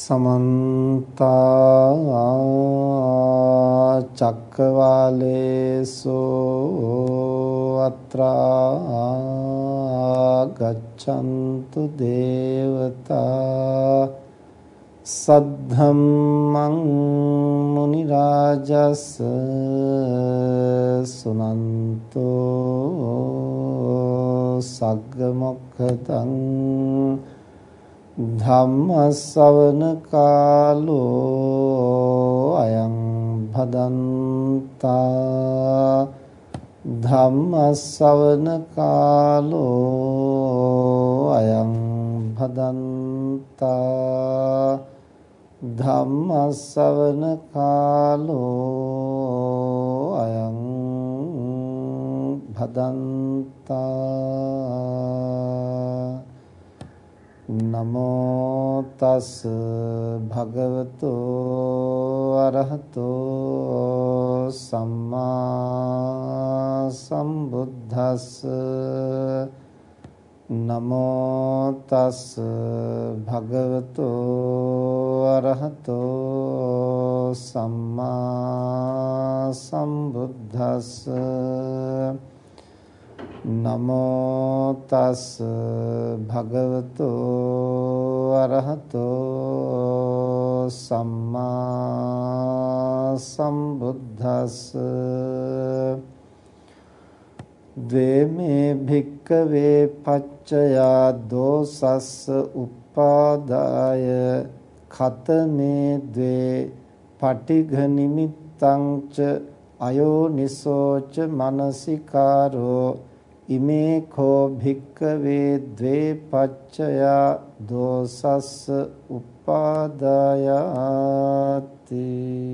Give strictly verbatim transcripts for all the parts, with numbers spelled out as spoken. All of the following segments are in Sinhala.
समन्ता चक्रवालेषु अत्रा गच्छन्तु देवता सद्धम्मं मुनिराजस् सुनन्तो सग्गमोक्खदं धम्म सवन कालो अयं भदन्ता धम्म सवन कालो अयं भदन्ता धम्म सवन कालो अयं भदन्ता नमो तस् भगवतो अरहतो सम्मा सम्बुद्धस् नमो तस् भगवतो अरहतो सम्मा सम्बुद्धस् नमो तस् भगवतो अरहतो सम्मा सम्बुद्धस् द्वे मे भिक्खवे पच्चया दोसस् उपादाय खतमे द्वे पटिघ निमित्तं च अयोनिसोच मनसिकारो इमे को भिक्खवे द्वे पच्चया दोसस् උපාදායාති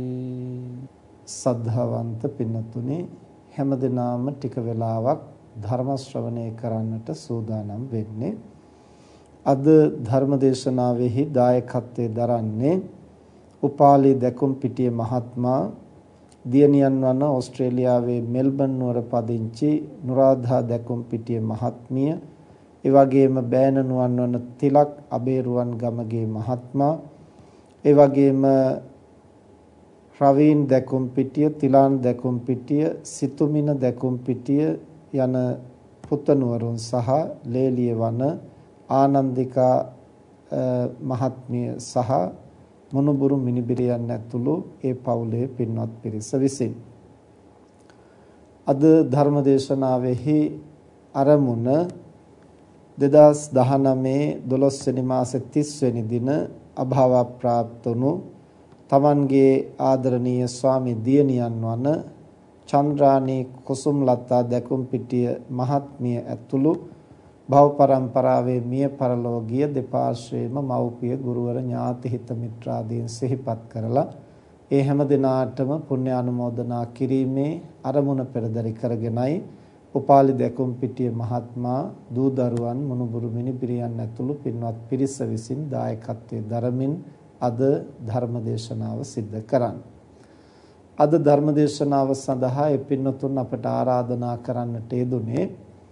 සද්ධාවන්ත පින්නතුනි හැමදෙනාම ටික වෙලාවක් ධර්ම ශ්‍රවණය කරන්නට සූදානම් වෙන්නේ අද ධර්ම දේශනාවෙහි දායකත්වයේ දරන්නේ උපාලි දැකුම්පිටිය මහත්මයා දියණියන් වන ඕස්ට්‍රේලියාවේ මෙල්බන් නුවර පදිංචි නුරාධා දැකුම්පිටිය මහත්මිය ඒ වගේම බෑනනුවන් වන තිලක් අබේරුවන් ගමගේ මහත්මයා ඒ වගේම රවීන් දැකුම්පිටිය තිලාන් දැකුම්පිටිය සිතුමින දැකුම්පිටිය යන පුතණුවරුන් සහ ලේලිය වන ආනන්දිකා මහත්මිය සහ මොනුබුරු මිනිබිරියන් ඇතුළු ඒ පවුලේ පින්වත් පිරිස විසින් අද ධර්ම දේශනාවෙහි අරමුණ දෙදාස් දහනවය දොළොස් වෙනි මාසේ තිස් වෙනි දින අභාව ප්‍රාප්ත වුණු තමන්ගේ ආදරණීය ස්වාමී දියණියන් වන චන්ද්‍රානී කුසුම්ලතා දැකුම්පිටිය මහත්මිය ඇතුළු භව පරම්පරාවේ මිය පරලොව ගිය දෙපාර්ශ්වයේම මව්පිය ගුරුවර ඥාති හිත මිත්‍රාදීන් සිහිපත් කරලා ඒ හැම දිනාටම පුණ්‍ය අනුමෝදනා කිරීමේ අරමුණ පෙරදරි කරගෙනයි උපාලි දැකුම්පිටිය මහත්මයා දූ දරුවන් මුණුබුරු මිනිබිරියන් ඇතුළු පින්වත් පිරිස විසින් දායකත්වයේ දරමින් අද ධර්ම දේශනාව සිද්ධ කරන්නේ. අද ධර්ම දේශනාව සඳහා ඒ පින්වතුන් අපට ආරාධනා කරන්නට යෙදුනේ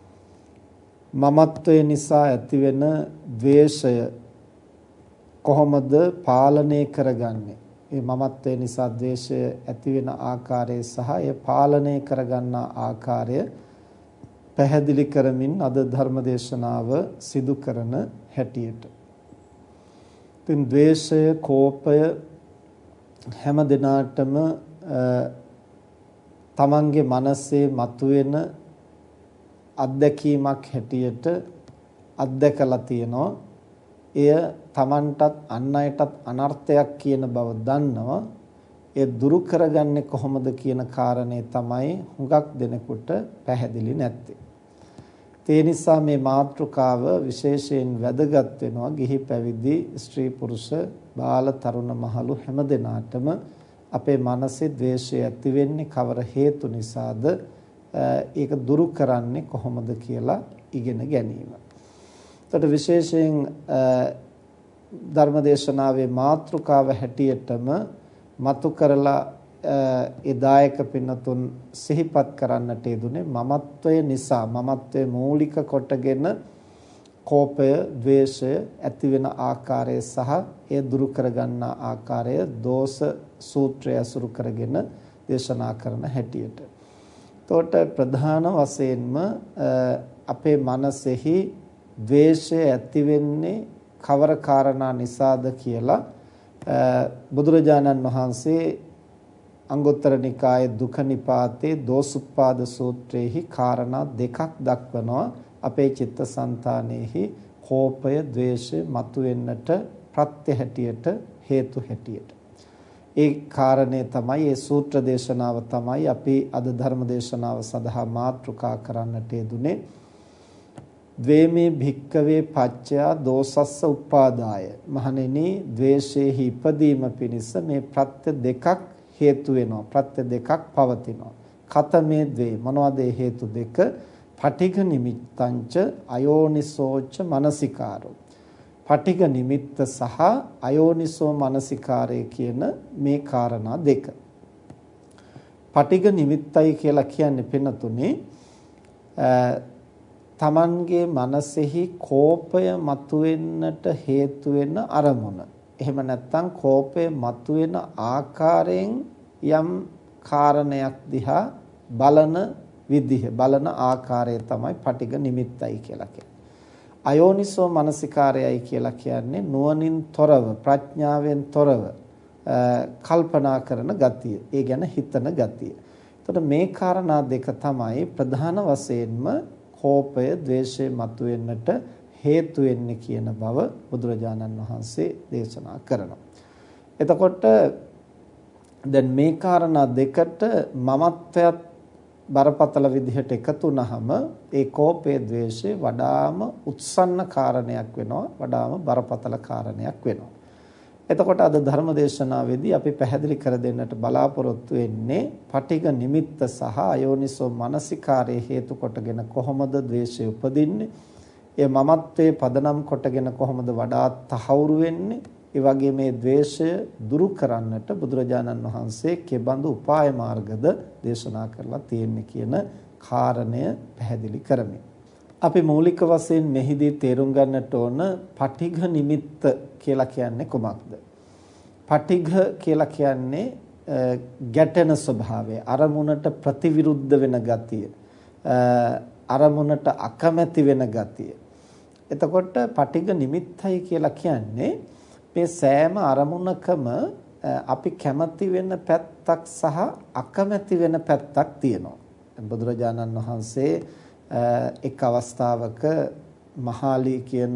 මමත්වය නිසා ඇතිවෙන ද්වේෂය කොහොමද පාලනය කරගන්නේ? මේ මමත්වය නිසා ද්වේෂය ඇතිවෙන ආකාරය සහ එය පාලනය කරගන්නා ආකාරය පැහැදිලි කරමින් අද ධර්ම දේශනාව සිදු කරන හැටියට. ඉතින් ද්වේෂය, කෝපය හැම දිනාටම තමන්ගේ මනසේ මතුවෙන අත්දැකීමක් හැටියට අත්දැකලා තියෙනවා. එය තමන්ටත් අන් අයටත් අනර්ථයක් කියන බව දන්නවා. ඒ දුරු කරගන්නේ කොහොමද කියන කාරණේ තමයි හුඟක් දෙනෙකුට පැහැදිලි නැත්තේ. ඒ නිසා මේ මාතෘකාව විශේෂයෙන් වැදගත් වෙනවා. ගිහි පැවිදි ස්ත්‍රී පුරුෂ බාල තරුණ මහලු හැම දෙනාටම අපේ මනසේ ද්වේෂය ඇති වෙන්නේ කවර හේතු නිසාද? ඒක දුරු කරන්නේ කොහොමද කියලා ඉගෙන ගැනීම. එතකොට විශේෂයෙන් ධර්මදේශනාවේ මාතෘකාව හැටියටම මතු කරලා ඒ දායක පින්නතුන් සිහිපත් කරන්නට යෙදුනේ මමත්වය නිසා මමත්වයේ මූලික කොටගෙන කෝපය, ද්වේෂය ඇති වෙන ආකාරය සහ එය දුරු කරගන්නා ආකාරය දෝෂ සූත්‍රය අසුරු කරගෙන දේශනා කරන හැටියට. එතකොට ප්‍රධාන වශයෙන්ම අපේ මනසෙහි ද්වේෂය ඇති වෙන්නේ කවර කාරණා නිසාද කියලා බුදුරජාණන් වහන්සේ අංගුත්තර නිකායේ දුක නිපාතේ දෝසුප්පාද සූත්‍රයේහි කාරණා දෙකක් දක්වනවා අපේ චිත්තසංතානෙහි කෝපය, ද්වේෂය මතුවෙන්නට ප්‍රත්‍ය හැටියට, හේතු හැටියට. ඒ කාරණේ තමයි, ඒ සූත්‍ර දේශනාව තමයි අපි අද ධර්ම දේශනාව සඳහා මාතෘකා කරන්නට යෙදුනේ. ද්වේමේ භික්කවේ පච්චයා දෝසස්ස උපාදාය. මහණෙනි, ද්වේෂයේහි ඉපදීම පිණිස මේ ප්‍රත්‍ය දෙකක් හේතු වෙනවා. ප්‍රත්‍ය දෙකක් පවතිනවා. කතමේ ද්වේ, මොනවද ඒ හේතු දෙක? පටිඝ නිමිත්තංච අයෝනිසෝච මනසිකාරෝ. පටිඝ නිමිත්ත සහ අයෝනිසෝ මනසිකාරය කියන මේ කාරණා දෙක. පටිඝ නිමිත්තයි කියලා කියන්නේ පින්නතුනේ තමන්ගේ මනසෙහි කෝපය මතුවෙන්නට හේතු වෙන අරමුණ. එහෙම නැත්නම් කෝපය මතුවෙන ආකාරයෙන් යම් කාරණයක් දිහා බලන විදිහ, බලන ආකාරය තමයි පටිඝ නිමිත්තයි කියලා කියන්නේ. අයෝනිසෝ මනසිකාරයයි කියලා කියන්නේ නුවණින් තොරව, ප්‍රඥාවෙන් තොරව කල්පනා කරන ගතිය. ඒ ගැන හිතන ගතිය. එතකොට මේ කාරණා දෙක තමයි ප්‍රධාන වශයෙන්ම කෝපය, ද්වේෂය මතුවෙන්නට හේතු වෙන්නේ කියන බව බුදුරජාණන් වහන්සේ දේශනා කරනවා. එතකොට දැන් මේ කාරණා දෙකට මමත්වයත් බරපතල විදිහට එකතු වුනහම ඒ කෝපයේ, ද්වේෂයේ වඩාම උත්සන්න කාරණයක් වෙනවා, වඩාම බරපතල කාරණයක් වෙනවා. එතකොට අද ධර්ම දේශනාවේදී අපි පැහැදිලි කර දෙන්නට බලාපොරොත්තු වෙන්නේ පටිඝ නිමිත්ත සහ අයෝනිසෝ මනසිකාරයේ හේතු කොටගෙන කොහොමද ද්වේෂය උපදින්නේ? ඒ මමත්වයේ පදනම් කොටගෙන කොහොමද වඩාත් තහවුරු වෙන්නේ? ඒ වගේ මේ ද්වේෂය දුරු කරන්නට බුදුරජාණන් වහන්සේ කෙබඳු උපාය මාර්ගද දේශනා කරලා තියෙන්නේ කියන කාරණය පැහැදිලි කරමි. අපි මූලික වශයෙන් මෙහිදී තේරුම් ගන්නට ඕන පටිඝ නිමිත්ත කියලා කියන්නේ කොමක්ද? පටිඝ කියලා කියන්නේ ගැටෙන ස්වභාවය, අරමුණට ප්‍රතිවිරුද්ධ වෙන ගතිය, අරමුණට අකමැති වෙන ගතිය. එතකොට පටිඝ නිමිත්තයි කියලා කියන්නේ මේ සෑම අරමුණකම අපි කැමති වෙන පැත්තක් සහ අකමැති වෙන පැත්තක් තියෙනවා. බුදුරජාණන් වහන්සේ එක් අවස්ථාවක මහාලි කියන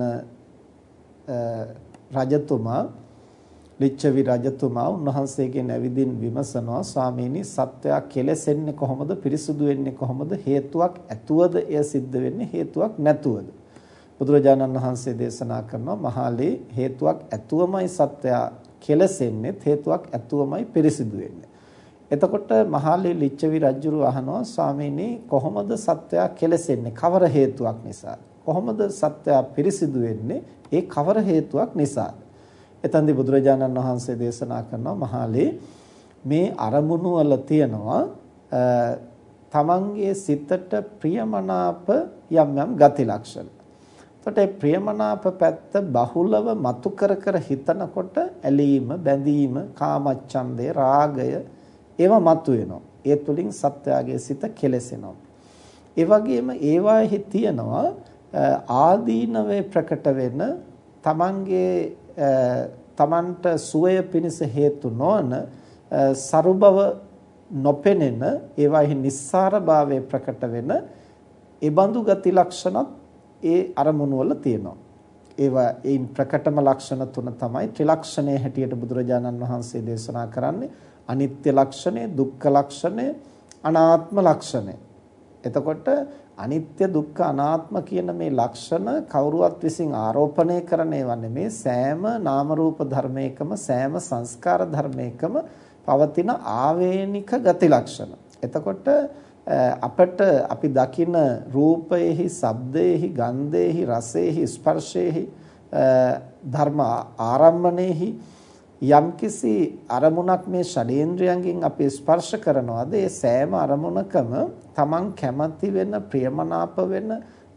රජතුමා, ලිච්ඡවි රජතුමා උන්වහන්සේගෙන් ඇවිදින් විමසනවා, ස්වාමීනි, සත්වයා කෙලෙසෙන්නේ කොහොමද? පිරිසුදු වෙන්නේ කොහොමද? හේතුවක් ඇතුවද එය සිද්ධ වෙන්නේ, හේතුවක් නැතුවද? බුදුරජාණන් වහන්සේ දේශනා කරනවා, මහාලි, හේතුවක් ඇතුවමයි සත්වයා කෙලෙසෙන්නේ, හේතුවක් ඇතුවමයි පිරිසිදු වෙන්නේ. එතකොට මහාලි ලිච්ඡවි රජුරු අහනවා, ස්වාමීනි, කොහොමද සත්වයා කෙලෙසෙන්නේ? කවර හේතුවක් නිසාද? කොහොමද සත්වයා පිරිසිදු වෙන්නේ? ඒ කවර හේතුවක් නිසාද? එතෙන්දී බුදුරජාණන් වහන්සේ දේශනා කරනවා, මහාලි, මේ අරමුණු වල තියෙනවා තමන්ගේ සිතට ප්‍රියමනාප යම් යම් ගති ලක්ෂණ. එතකොට මේ ප්‍රියමනාප පැත්ත බහුලව මතු කර කර හිතනකොට ඇලීම, බැඳීම, කාමච්ඡන්දය, රාගය ඒවා මතුවෙනවා. ඒ තුලින් සත්‍යයේ සිත කෙලෙසෙනවා. ඒ වගේම ඒවාෙහි තියෙනවා ආදීනවේ ප්‍රකට වෙන තමන්ගේ තමන්ට සුවය පිණිස හේතු නොවන සරුබව නොපෙනෙන ඒවාෙහි නිස්සාර භාවයේ ප්‍රකට වෙන ඒ බඳු ගති ලක්ෂණත් ඒ අරමුණු වල තියෙනවා. ඒවා ඒන් ප්‍රකටම ලක්ෂණ තුන තමයි ත්‍රිලක්ෂණයේ හැටියට බුදුරජාණන් වහන්සේ දේශනා කරන්නේ. අනිත්‍ය ලක්ෂණය, දුක්ඛ ලක්ෂණය, අනාත්ම ලක්ෂණය. එතකොට අනිත්‍ය, දුක්ඛ, අනාත්ම කියන මේ ලක්ෂණ කවුරුවත් විසින් ආරෝපණය කරන ඒවා නෙමේ. සෑම නාම රූප ධර්මයකම, සෑම සංස්කාර ධර්මයකම පවතින ආවේනික ගති ලක්ෂණ. එතකොට අපට අපි දකින රූපයේහි, ශබ්දයේහි, ගන්ධයේහි, රසයේහි, ස්පර්ශයේහි, ධර්ම ආරම්මණයෙහි යම්කිසි අරමුණක් මේ ෂඩේන්ද්‍රයන්ගෙන් අපි ස්පර්ශ කරනවාද, ඒ සෑම අරමුණකම තමන් කැමති වෙන, ප්‍රියමනාප වෙන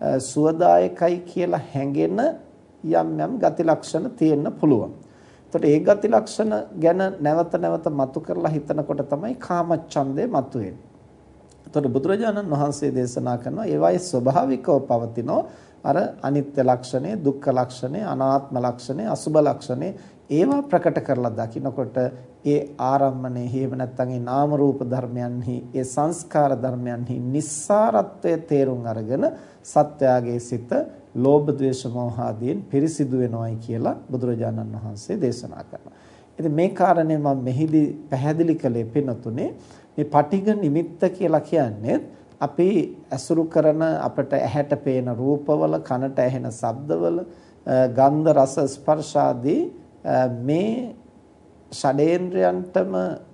සුවදායකයි කියලා හැඟෙන යම් යම් ගති ලක්ෂණ තියෙන්න පුළුවන්. එතකොට ඒ ගති ලක්ෂණ ගැන නැවත නැවත මතු කරලා හිතනකොට තමයි කාමච්ඡන්දය මතුවෙන්නේ. එතකොට බුදුරජාණන් වහන්සේ දේශනා කරනවා ඒවායේ ස්වභාවිකව පවතින අර අනිත්‍ය ලක්ෂණය, දුක්ඛ ලක්ෂණය, අනාත්ම ලක්ෂණය, අසුභ ලක්ෂණය ඒවා ප්‍රකට කරලා දකිනකොට ඒ ආරම්මණය හේම නැත්නම් ඒ නාම රූප ධර්මයන්හි ඒ සංස්කාර ධර්මයන්හි නිස්සාරත්වයේ තේරුම් අරගෙන සත්‍යයේ සිත ලෝභ ද්වේෂ මෝහ ආදීන් පිරිසිදු වෙනවයි කියලා බුදුරජාණන් වහන්සේ දේශනා කරනවා. ඉතින් මේ කාරණේ මම මෙහිදී පැහැදිලි කළේ පින්නතුනේ මේ පටිඝ නිමිත්ත කියලා කියන්නේ අපි අසුරු කරන අපට ඇහැට පේන රූපවල, කනට ඇහෙන ශබ්දවල, ගන්ධ රස ස්පර්ශ ආදී මේ ෂඩේන්ද්‍රයන්ටම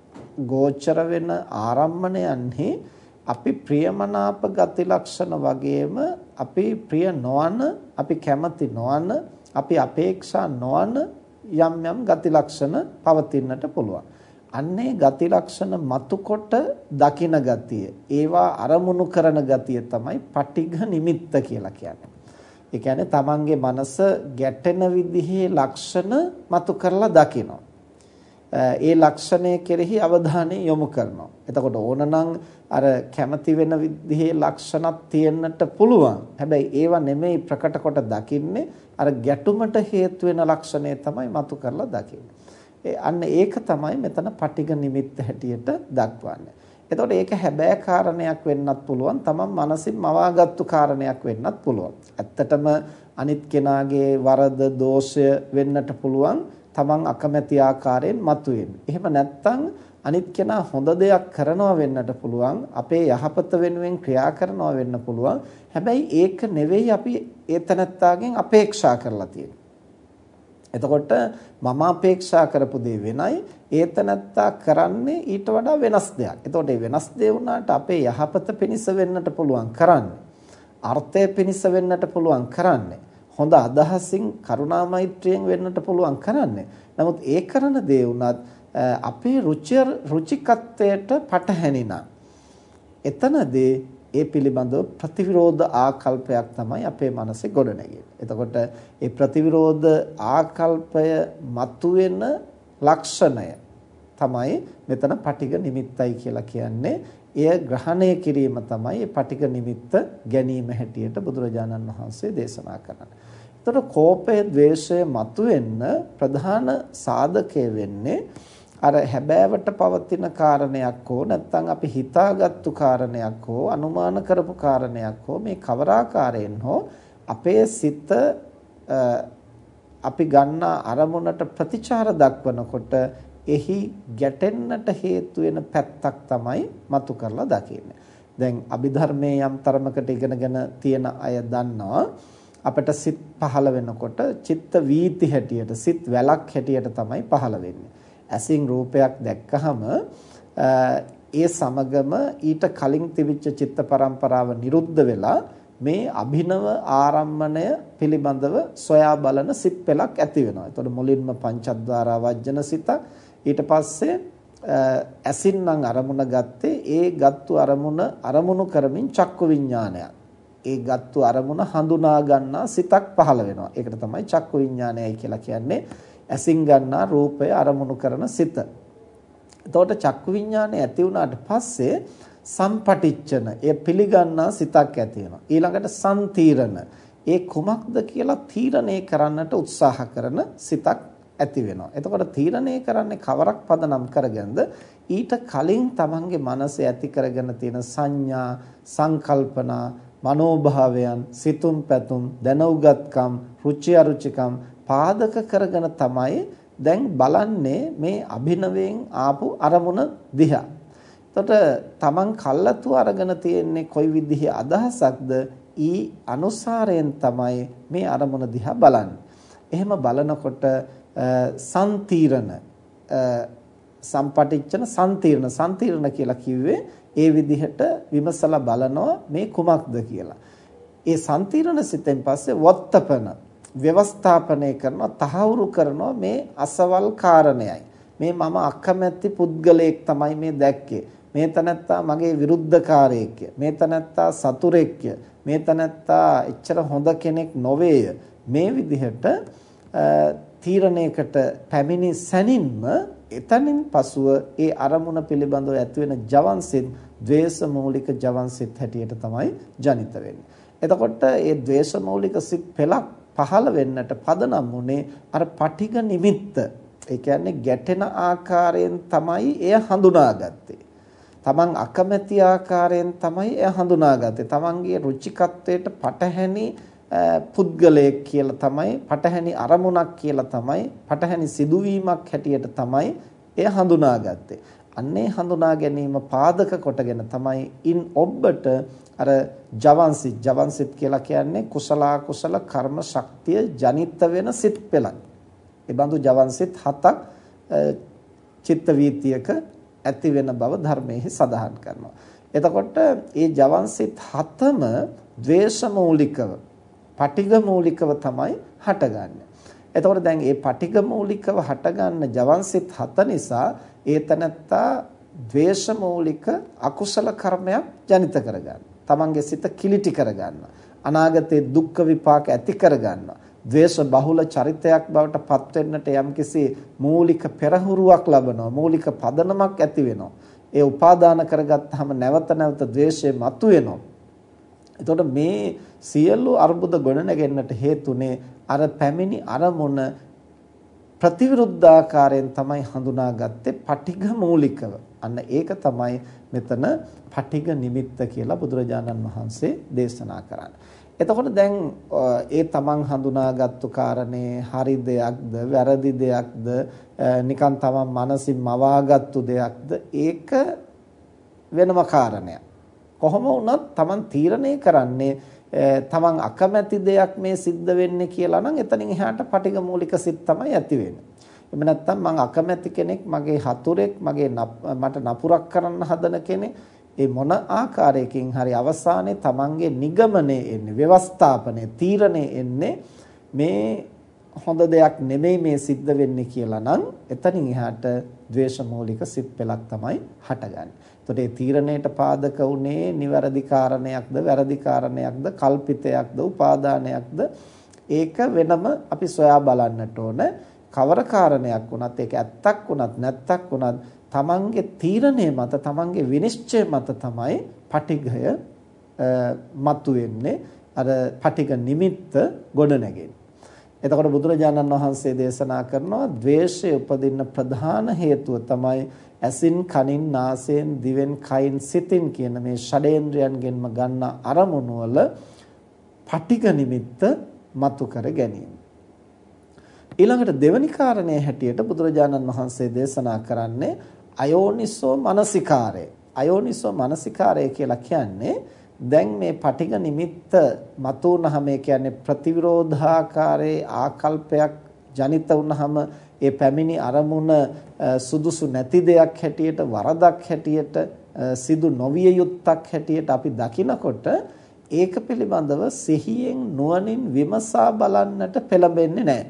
ගෝචර වෙන ආරම්මණයන්හි අපි ප්‍රියමනාප ගති ලක්ෂණ වගේම අපි ප්‍රිය නොවන, අපි කැමති නොවන, අපි අපේක්ෂා නොවන යම් යම් ගති ලක්ෂණ පවතින්නට පුළුවන්. අන්නේ ගති ලක්ෂණ මතුකොට දකින ගතිය, ඒවා අරමුණු කරන ගතිය තමයි පටිඝ නිමිත්ත කියලා කියන්නේ. ඒ කියන්නේ තමන්ගේ මනස ගැටෙන විදිහේ ලක්ෂණ මතු කරලා දකිනවා. ඒ ලක්ෂණය කෙරෙහි අවධානය යොමු කරනවා. එතකොට ඕනනම් අර කැමති වෙන විදිහේ ලක්ෂණක් තියෙන්නට පුළුවන්. හැබැයි ඒවා නෙමෙයි ප්‍රකට කොට දකින්නේ, අර ගැටුමට හේතු වෙන ලක්ෂණය තමයි මතු කරලා දකින්නේ. ඒ අන්න ඒක තමයි මෙතන පටිඝ නිමිත්ත හැටියට දක්වන්නේ. එතකොට ඒක හැබෑ කාරණයක් වෙන්නත් පුළුවන්, තමන් මනසින් මවාගත්තු කාරණයක් වෙන්නත් පුළුවන්. ඇත්තටම අනිත් කෙනාගේ වරද දෝෂය වෙන්නට පුළුවන් තමන් අකමැති ආකාරයෙන් මතුවෙන්නේ. එහෙම නැත්නම් අනිත් කෙනා හොඳ දෙයක් කරනවා වෙන්නට පුළුවන්, අපේ යහපත වෙනුවෙන් ක්‍රියා කරනවා වෙන්න පුළුවන්. හැබැයි ඒක නෙවෙයි අපි ඒතනත්තාගෙන් අපේක්ෂා කරලා තියෙන්නේ. එතකොට මම අපේක්ෂා කරපු දේ වෙනයි, ඒතනත්තා කරන්නේ ඊට වඩා වෙනස් දෙයක්. එතකොට මේ වෙනස් දේ වුණාට අපේ යහපත පිණිස වෙන්නට පුළුවන් කරන්නේ, අර්ථය පිණිස වෙන්නට පුළුවන් කරන්නේ, හොඳ අදහසින් කරුණා මෛත්‍රියෙන් වෙන්නට පුළුවන් කරන්නේ. නමුත් ඒ කරන දේ උනත් අපේ රුචි රුචිකත්වයට පටහැනිනා එතනදී ඒ පිළිබඳව ප්‍රතිවිරෝධ ආකල්පයක් තමයි අපේ මනසේ ගොඩනැගෙන්නේ. එතකොට ඒ ප්‍රතිවිරෝධ ආකල්පය මතුවෙන ලක්ෂණය තමයි මෙතන පටිඝ නිමිත්තයි කියලා කියන්නේ. එය ග්‍රහණය කිරීම තමයි මේ පටිඝ නිමිත්ත ගැනීම හැටියට බුදුරජාණන් වහන්සේ දේශනා කරන්නේ. එතකොට කෝපය, ද්වේෂය මතුවෙන්න ප්‍රධාන සාධකය වෙන්නේ අර හැබෑවට පවතින කාරණයක් හෝ නැත්නම් අපි හිතාගත්තු කාරණයක් හෝ අනුමාන කරපු කාරණයක් හෝ මේ කවරාකාරයෙන් හෝ අපේ සිත අපි ගන්නා අරමුණට ප්‍රතිචාර දක්වනකොට එහි ගැටෙන්නට හේතු වෙන පැත්තක් තමයි මතු කරලා දකින්නේ. දැන් අභිධර්මයේ යම් තරමකට ඉගෙනගෙන තියෙන අය දන්නවා අපිට සිත් පහළ වෙනකොට චිත්ත වීති හැටියට, සිත් වැලක් හැටියට තමයි පහළ වෙන්නේ. ඇසින් රූපයක් දැක්කහම ඒ සමගම ඊට කලින් තිබිච්ච චිත්ත පරම්පරාව නිරුද්ධ වෙලා මේ අභිනව ආරම්මණය පිළිබඳව සොයා බලන සිත් පෙළක් ඇති වෙනවා. එතකොට මුලින්ම පංචද්වාරා වජ්ජන සිතක්, ඊට පස්සේ ඇසින් නම් අරමුණ ගත්තේ ඒ ගත්තු අරමුණ අරමුණු කරමින් චක්කු විඥානයක්. ඒ ගත්තු අරමුණ හඳුනා ගන්නා සිතක් පහළ වෙනවා. ඒකට තමයි චක්කු විඥානයයි කියලා කියන්නේ. ඇසින් ගන්නා රූපය අරමුණු කරන සිත. එතකොට චක්කු විඥානය ඇති වුණාට පස්සේ සම්පටිච්ඡන, ඒ පිළිගන්නා සිතක් ඇති වෙනවා. ඊළඟට සම්තීරණ, ඒ කුමක්ද කියලා තීරණය කරන්නට උත්සාහ කරන සිතක් ඇති වෙනවා. එතකොට තීරණය කරන්නේ කවරක් පදනම් කරගෙනද? ඊට කලින් තමන්ගේ මනසේ ඇති කරගෙන තියෙන සංඥා, සංකල්පනා, මනෝභාවයන්, සිතුම් පැතුම්, දැනුගත්කම්, රුචි අරුචිකම් පාදක කරගෙන තමයි දැන් බලන්නේ මේ අභිනවයෙන් ආපු අරමුණ දිහා. එතකොට තමන් කල්ලාතු අරගෙන තියෙන්නේ කොයි විදිහේ අදහසක්ද? ඊ අනුසාරයෙන් තමයි මේ අරමුණ දිහා බලන්නේ. එහෙම බලනකොට සම්තීරණ, සම්පටිච්ඡන සම්තීරණ සම්තීරණ කියලා කිව්වේ ඒ විදිහට විමසලා බලනවා මේ කුමක්ද කියලා. ඒ සම්තීරණ සිතෙන් පස්සේ වත්තපන, ව්‍යවස්ථාපනය කරනවා, තහවුරු කරනවා මේ අසවල් කාරණයයි. මේ මම අකමැති පුද්ගලයෙක් තමයි මේ දැක්කේ. මේ තනත්තා මගේ විරුද්ධකාරයෙක්ය. මේ තනත්තා සතුරෙක්ය. මේ තනත්තා එච්චර හොඳ කෙනෙක් නොවේය. මේ විදිහට තීරණයකට පැමිණි සැනින්ම එතනින් පසුව ඒ අරමුණ පිළිබඳව ඇතිවෙන ජවන්සිත ද්වේෂ මූලික ජවන්සිත හැටියට තමයි ජනිත වෙන්නේ. එතකොට මේ ද්වේෂ මූලික සිත් පෙළක් පහළ වෙන්නට පදනම් උනේ අර පටිඝ නිමිත්ත. ඒ කියන්නේ ගැටෙන ආකාරයෙන් තමයි එය හඳුනාගත්තේ. තමන් අකමැති ආකාරයෙන් තමයි එය හඳුනාගත්තේ. තමන්ගේ රුචිකත්වයට පටහැනි පුද්ගලයෙක් කියලා තමයි, පටහැනි අරමුණක් කියලා තමයි, පටහැනි සිදුවීමක් හැටියට තමයි එය හඳුනාගත්තේ. අන්නේ හඳුනා ගැනීම පාදක කොටගෙන තමයි ඉන් ඔබට අර ජවන්සිත ජවන්සිත කියලා කියන්නේ කුසල කුසල කර්ම ශක්තිය ජනිත වෙන සිත් පෙළක්. ඒ බඳු ජවන්සිත හතක් චිත්ත වීතියක ඇති වෙන බව ධර්මයේ සඳහන් කරනවා. එතකොට මේ ජවන්සිත හතම ද්වේෂ මූලිකව, පටිඝ මූලිකව තමයි හටගන්නේ. එතකොට දැන් මේ පටිඝ මූලිකව හටගන්න ජවන්සිත හත නිසා ඒ තනත්තා ද්වේෂ මූලික අකුසල කර්මයක් ජනිත කරගන්න. තමන්ගේ සිත කිලිටි කරගන්න. අනාගතයේ දුක්ඛ විපාක ඇති කරගන්න. ද්වේෂ බහුල චරිතයක් බවට පත් වෙන්නට යම්කිසි මූලික පෙරහුරුවක් ලබනවා. මූලික පදනමක් ඇති වෙනවා. ඒ උපාදාන කරගත්තාම නැවත නැවත ද්වේෂය මතුවෙනවා. එතකොට මේ සියලු අර්බුද ගොඩනගෙන්නට හේතුනේ අර පැමිණි අරමුණ ප්‍රතිවිරුද්ධාකාරයෙන් තමයි හඳුනාගත්තේ පටිඝ මූලිකව. අන්න ඒක තමයි මෙතන පටිඝ නිමිත්ත කියලා බුදුරජාණන් වහන්සේ දේශනා කරන්නේ. එතකොට දැන් ඒ තමන් හඳුනාගත්තු කාරණේ හරි දෙයක්ද වැරදි දෙයක්ද නිකන් තමන් මනසින් මවාගත්තු දෙයක්ද ඒක වෙනම කාරණයක්. කොහොම වුණත් තමන් තීරණය කරන්නේ තමන් අකමැති දෙයක් මේ සිද්ධ වෙන්නේ කියලා නම් එතනින් එහාට පටිඝ මූලික සිත් තමයි ඇති වෙන්නේ. එහෙම නැත්නම් මං අකමැති කෙනෙක්, මගේ හතුරෙක්, මගේ මට නපුරක් කරන්න හදන කෙනෙක්, ඒ මොන ආකාරයකින් හරි අවසානයේ තමන්ගේ නිගමනයේ එන්නේ, ව්‍යවස්ථාපනයේ තීරණේ එන්නේ මේ හොඳ දෙයක් නෙමෙයි මේ සිද්ධ වෙන්නේ කියලා නම් එතනින් එහාට ද්වේෂ මූලික සිත් පෙළක් තමයි හටගන්නේ. එතකොට මේ තීරණයට පාදක වුණේ නිවැරදි කාරණයක්ද වැරදි කාරණයක්ද කල්පිතයක්ද උපාදානයක්ද ඒක වෙනම අපි සොයා බලන්නට ඕන. කවර කාරණයක් වුණත් ඒක ඇත්තක් වුණත් නැත්තක් වුණත් තමන්ගේ තීරණය මත තමන්ගේ විනිශ්චය මත තමයි පටිඝය මතුවෙන්නේ. අර පටිඝ නිමිත්ත ගොඩනැගෙන්නේ. එතකොට බුදුරජාණන් වහන්සේ දේශනා කරනවා ද්වේෂය උපදින්න ප්‍රධාන හේතුව තමයි ඇසින් කනින් නාසයෙන් දිවෙන් කයින් සිතින් කියන මේ ෂඩේන්ද්‍රයන්ගෙන්ම ගන්න අරමුණු වල පටිඝ නිමිත්ත මතු කර ගැනීම. ඊළඟට දෙවනි කාරණේ හැටියට බුදුරජාණන් වහන්සේ දේශනා කරන්නේ අයෝනිසෝ මනසිකාරය. අයෝනිසෝ මනසිකාරය කියලා කියන්නේ දැන් මේ පටිඝ නිමිත්ත මතුවනහම ඒ කියන්නේ ප්‍රතිවිරෝධාකාරයේ ආකල්පයක් ජනිත වුනහම ඒ පැමිණි අරමුණ සුදුසු නැති දෙයක් හැටියට වරදක් හැටියට සිදු නොවිය යුත්තක් හැටියට අපි දකිනකොට ඒක පිළිබඳව සිහියෙන් නුවණින් විමසා බලන්නට පෙළඹෙන්නේ නැහැ.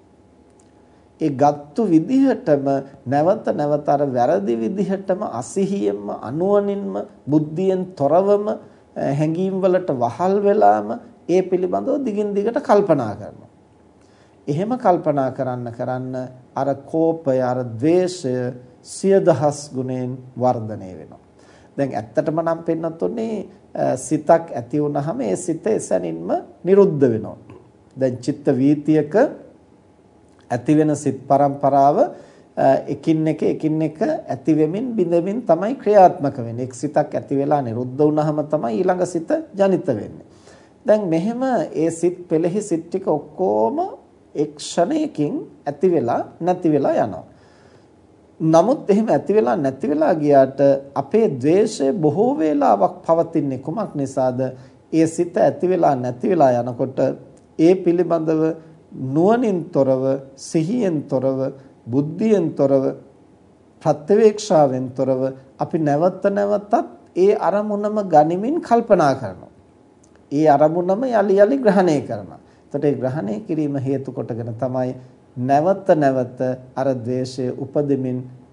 ඒ ගත්තු විදිහටම නැවත නැවත අර වැරදි විදිහටම අසිහියෙන්ම අනුවණින්ම බුද්ධියෙන් තොරවම හැඟීම් වලට වහල් වෙලාම ඒ පිළිබඳව දිගින් දිගට කල්පනා කරනවා. එහෙම කල්පනා කරන්න කරන්න අර කෝපය අර ද්වේෂය සිය දහස් ගුණෙන් වර්ධනය වෙනවා. දැන් ඇත්තටම නම් පෙන්නතොනේ සිතක් ඇති වුනහම ඒ සිත එසැනින්ම නිරුද්ධ වෙනවා. දැන් චිත්ත වීතියක ඇති වෙන සිත් පරම්පරාව එකින් එක එකින් එක ඇති වෙමින් බිඳෙමින් තමයි ක්‍රියාත්මක වෙන්නේ. එක් සිතක් ඇති වෙලා නිරුද්ධ වුනහම තමයි ඊළඟ සිත ජනිත වෙන්නේ. දැන් මෙහෙම ඒ සිත් පෙළෙහි සිත් ටික ඔක්කොම එක් ක්ෂණයකින් ඇති වෙලා නැති වෙලා යනවා. නමුත් එහෙම ඇති වෙලා නැති වෙලා ගියාට අපේ ද්වේෂය බොහෝ වේලාවක් පවතින්නේ කුමක් නිසාද? ඒ සිත ඇති වෙලා නැති වෙලා යනකොට ඒ පිළිබඳව නුවණින් තොරව, සිහියෙන් තොරව, බුද්ධියෙන් තොරව, ප්‍රත්‍යවේක්ෂාවෙන් තොරව අපි නැවත නැවතත් ඒ අරමුණම ගනිමින් කල්පනා කරනවා. ඒ අරමුණම යලි යලි ග්‍රහණය කරනවා. එතකොට ඒ ග්‍රහණය කිරීම හේතු කොටගෙන තමයි නැවත නැවත අර ද්වේෂය උපදෙමින්